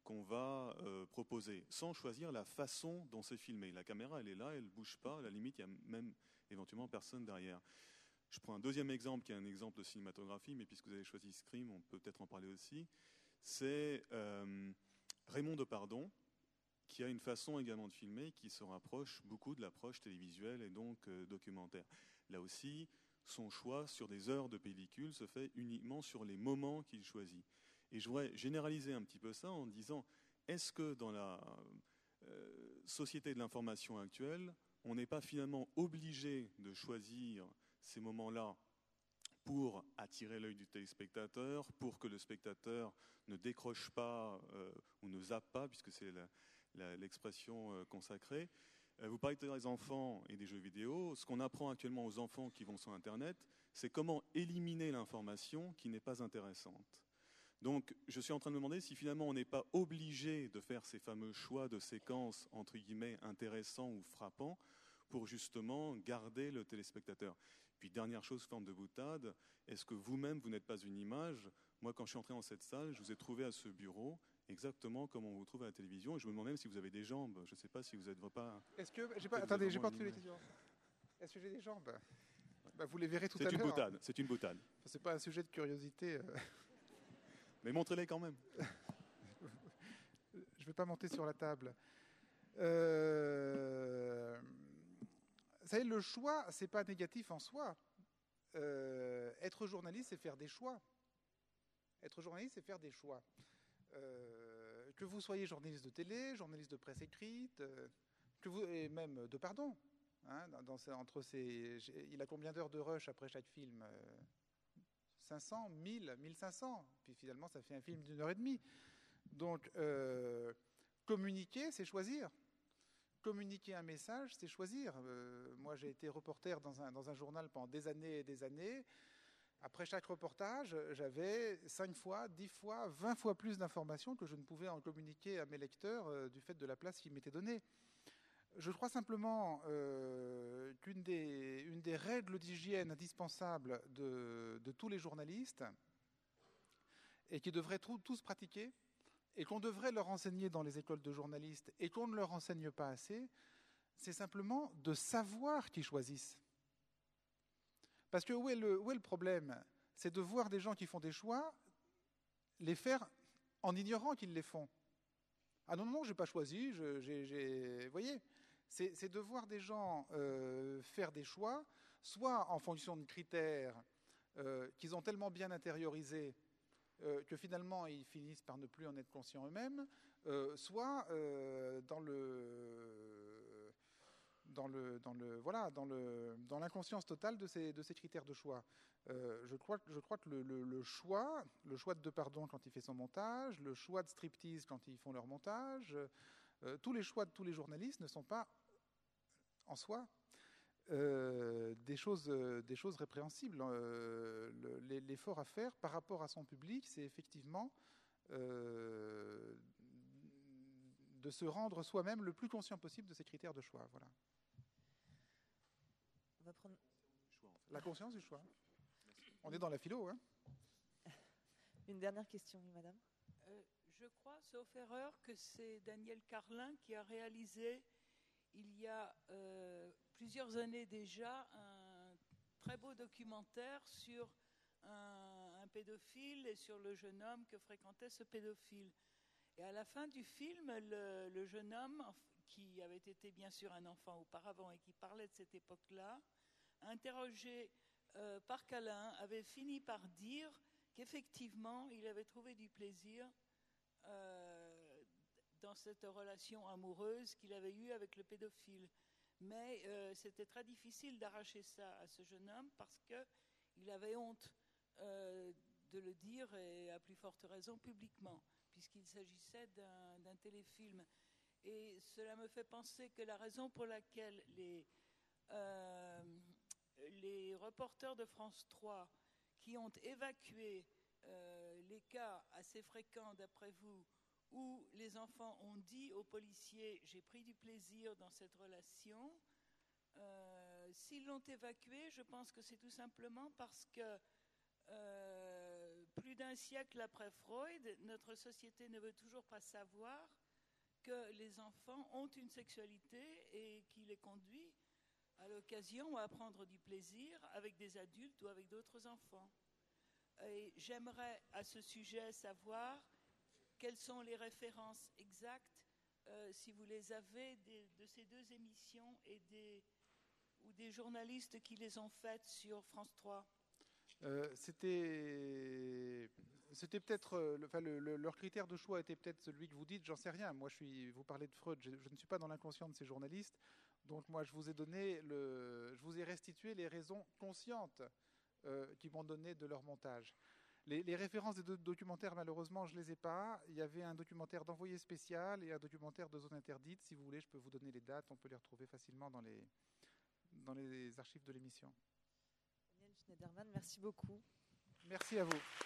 qu'on va euh, proposer, sans choisir la façon dont c'est filmé. La caméra, elle est là, elle ne bouge pas, à la limite, il y a même éventuellement personne derrière. Je prends un deuxième exemple, qui est un exemple de cinématographie, mais puisque vous avez choisi Scream, on peut peut-être en parler aussi. C'est euh, Raymond Depardon, qui a une façon également de filmer qui se rapproche beaucoup de l'approche télévisuelle et donc euh, documentaire. Là aussi, son choix sur des heures de pellicule se fait uniquement sur les moments qu'il choisit. Et je voudrais généraliser un petit peu ça en disant, est-ce que dans la euh, société de l'information actuelle, on n'est pas finalement obligé de choisir ces moments-là pour attirer l'œil du téléspectateur, pour que le spectateur ne décroche pas euh, ou ne zappe pas, puisque c'est la, la, l'expression euh, consacrée. Euh, vous parlez des enfants et des jeux vidéo. Ce qu'on apprend actuellement aux enfants qui vont sur Internet, c'est comment éliminer l'information qui n'est pas intéressante. Donc, je suis en train de me demander si finalement on n'est pas obligé de faire ces fameux choix de séquences, entre guillemets, intéressants ou frappants, pour justement garder le téléspectateur. Puis, dernière chose, forme de boutade, est-ce que vous-même, vous n'êtes pas une image ? Moi, quand je suis entré dans cette salle, je vous ai trouvé à ce bureau, exactement comme on vous trouve à la télévision, et je me demande même si vous avez des jambes. Je ne sais pas si vous n'êtes pas...
Est-ce que... J'ai pas... Attendez, j'ai pas entendu les questions. Est-ce que j'ai des jambes ? Bah, vous les verrez tout
c'est
à l'heure.
Une boutade, c'est une boutade.
Enfin, c'est pas un sujet de curiosité. Euh...
Mais montrez-les quand même.
Je ne vais pas monter sur la table. Euh... Vous savez, le choix, ce n'est pas négatif en soi. Euh, être journaliste, c'est faire des choix. Être journaliste, c'est faire des choix. Euh, que vous soyez journaliste de télé, journaliste de presse écrite, euh, que vous, et même de pardon. Hein, dans, dans, entre ces, il a combien d'heures de rush après chaque film ? euh, cinq cents, mille, mille cinq cents. Puis finalement, ça fait un film d'une heure et demie. Donc, euh, communiquer, c'est choisir. Communiquer un message, c'est choisir. Euh, moi, j'ai été reporter dans un, dans un journal pendant des années et des années. Après chaque reportage, j'avais cinq fois, dix fois, vingt fois plus d'informations que je ne pouvais en communiquer à mes lecteurs euh, du fait de la place qui m'était donnée. Je crois simplement euh, qu'une des, une des règles d'hygiène indispensables de, de tous les journalistes, et qui devraient tous pratiquer, et qu'on devrait leur enseigner dans les écoles de journalistes, et qu'on ne leur enseigne pas assez, c'est simplement de savoir qui choisissent. Parce que où est le, où est le problème ? C'est de voir des gens qui font des choix, les faire en ignorant qu'ils les font. Ah non, non, je n'ai pas choisi, je, j'ai, j'ai... vous voyez ? C'est, c'est de voir des gens euh, faire des choix, soit en fonction de critères euh, qu'ils ont tellement bien intériorisés euh, que finalement ils finissent par ne plus en être conscients eux-mêmes, euh, soit euh, dans le, dans le, dans le, voilà, dans le, dans l'inconscience totale de ces, de ces critères de choix. Euh, je crois, je crois que le, le, le choix, le choix de Depardon quand il fait son montage, le choix de Striptease quand ils font leur montage, euh, tous les choix de tous les journalistes ne sont pas en soi euh, des choses, euh, des choses répréhensibles. Euh, le, l'effort à faire par rapport à son public, c'est effectivement euh, de se rendre soi-même le plus conscient possible de ses critères de choix. Voilà.
On va prendre...
La conscience du choix. On est dans la philo, hein.
Une dernière question, oui, madame.
Euh, je crois, sauf erreur, que c'est Daniel Carlin qui a réalisé, il y a euh, plusieurs années déjà, un très beau documentaire sur un, un pédophile et sur le jeune homme que fréquentait ce pédophile. Et à la fin du film, le, le jeune homme, qui avait été bien sûr un enfant auparavant et qui parlait de cette époque-là, interrogé euh, par Carlin, avait fini par dire qu'effectivement, il avait trouvé du plaisir euh, dans cette relation amoureuse qu'il avait eue avec le pédophile. Mais euh, c'était très difficile d'arracher ça à ce jeune homme parce qu'il avait honte euh, de le dire, et à plus forte raison publiquement, puisqu'il s'agissait d'un, d'un téléfilm. Et cela me fait penser que la raison pour laquelle les, euh, les reporters de France trois qui ont évacué euh, les cas assez fréquents, d'après vous, où les enfants ont dit aux policiers « j'ai pris du plaisir dans cette relation euh, », s'ils l'ont évacué, je pense que c'est tout simplement parce que euh, plus d'un siècle après Freud, notre société ne veut toujours pas savoir que les enfants ont une sexualité et qui les conduit à l'occasion à prendre du plaisir avec des adultes ou avec d'autres enfants. Et j'aimerais à ce sujet savoir quelles sont les références exactes, euh, si vous les avez, des, de ces deux émissions et des, ou des journalistes qui les ont faites sur France trois.
Euh, c'était, c'était peut-être, euh, le, enfin, le, le, leur critère de choix était peut-être celui que vous dites, j'en sais rien. Moi, je suis, vous parlez de Freud, je, je ne suis pas dans l'inconscient de ces journalistes, donc moi, je vous ai donné, le, je vous ai restitué les raisons conscientes euh, qui m'ont donné de leur montage. Les, les références des deux documentaires, malheureusement, je ne les ai pas. Il y avait un documentaire d'envoyé spécial et un documentaire de zone interdite. Si vous voulez, je peux vous donner les dates, on peut les retrouver facilement dans les, dans les archives de l'émission.
Daniel Schneiderman, merci beaucoup.
Merci à vous.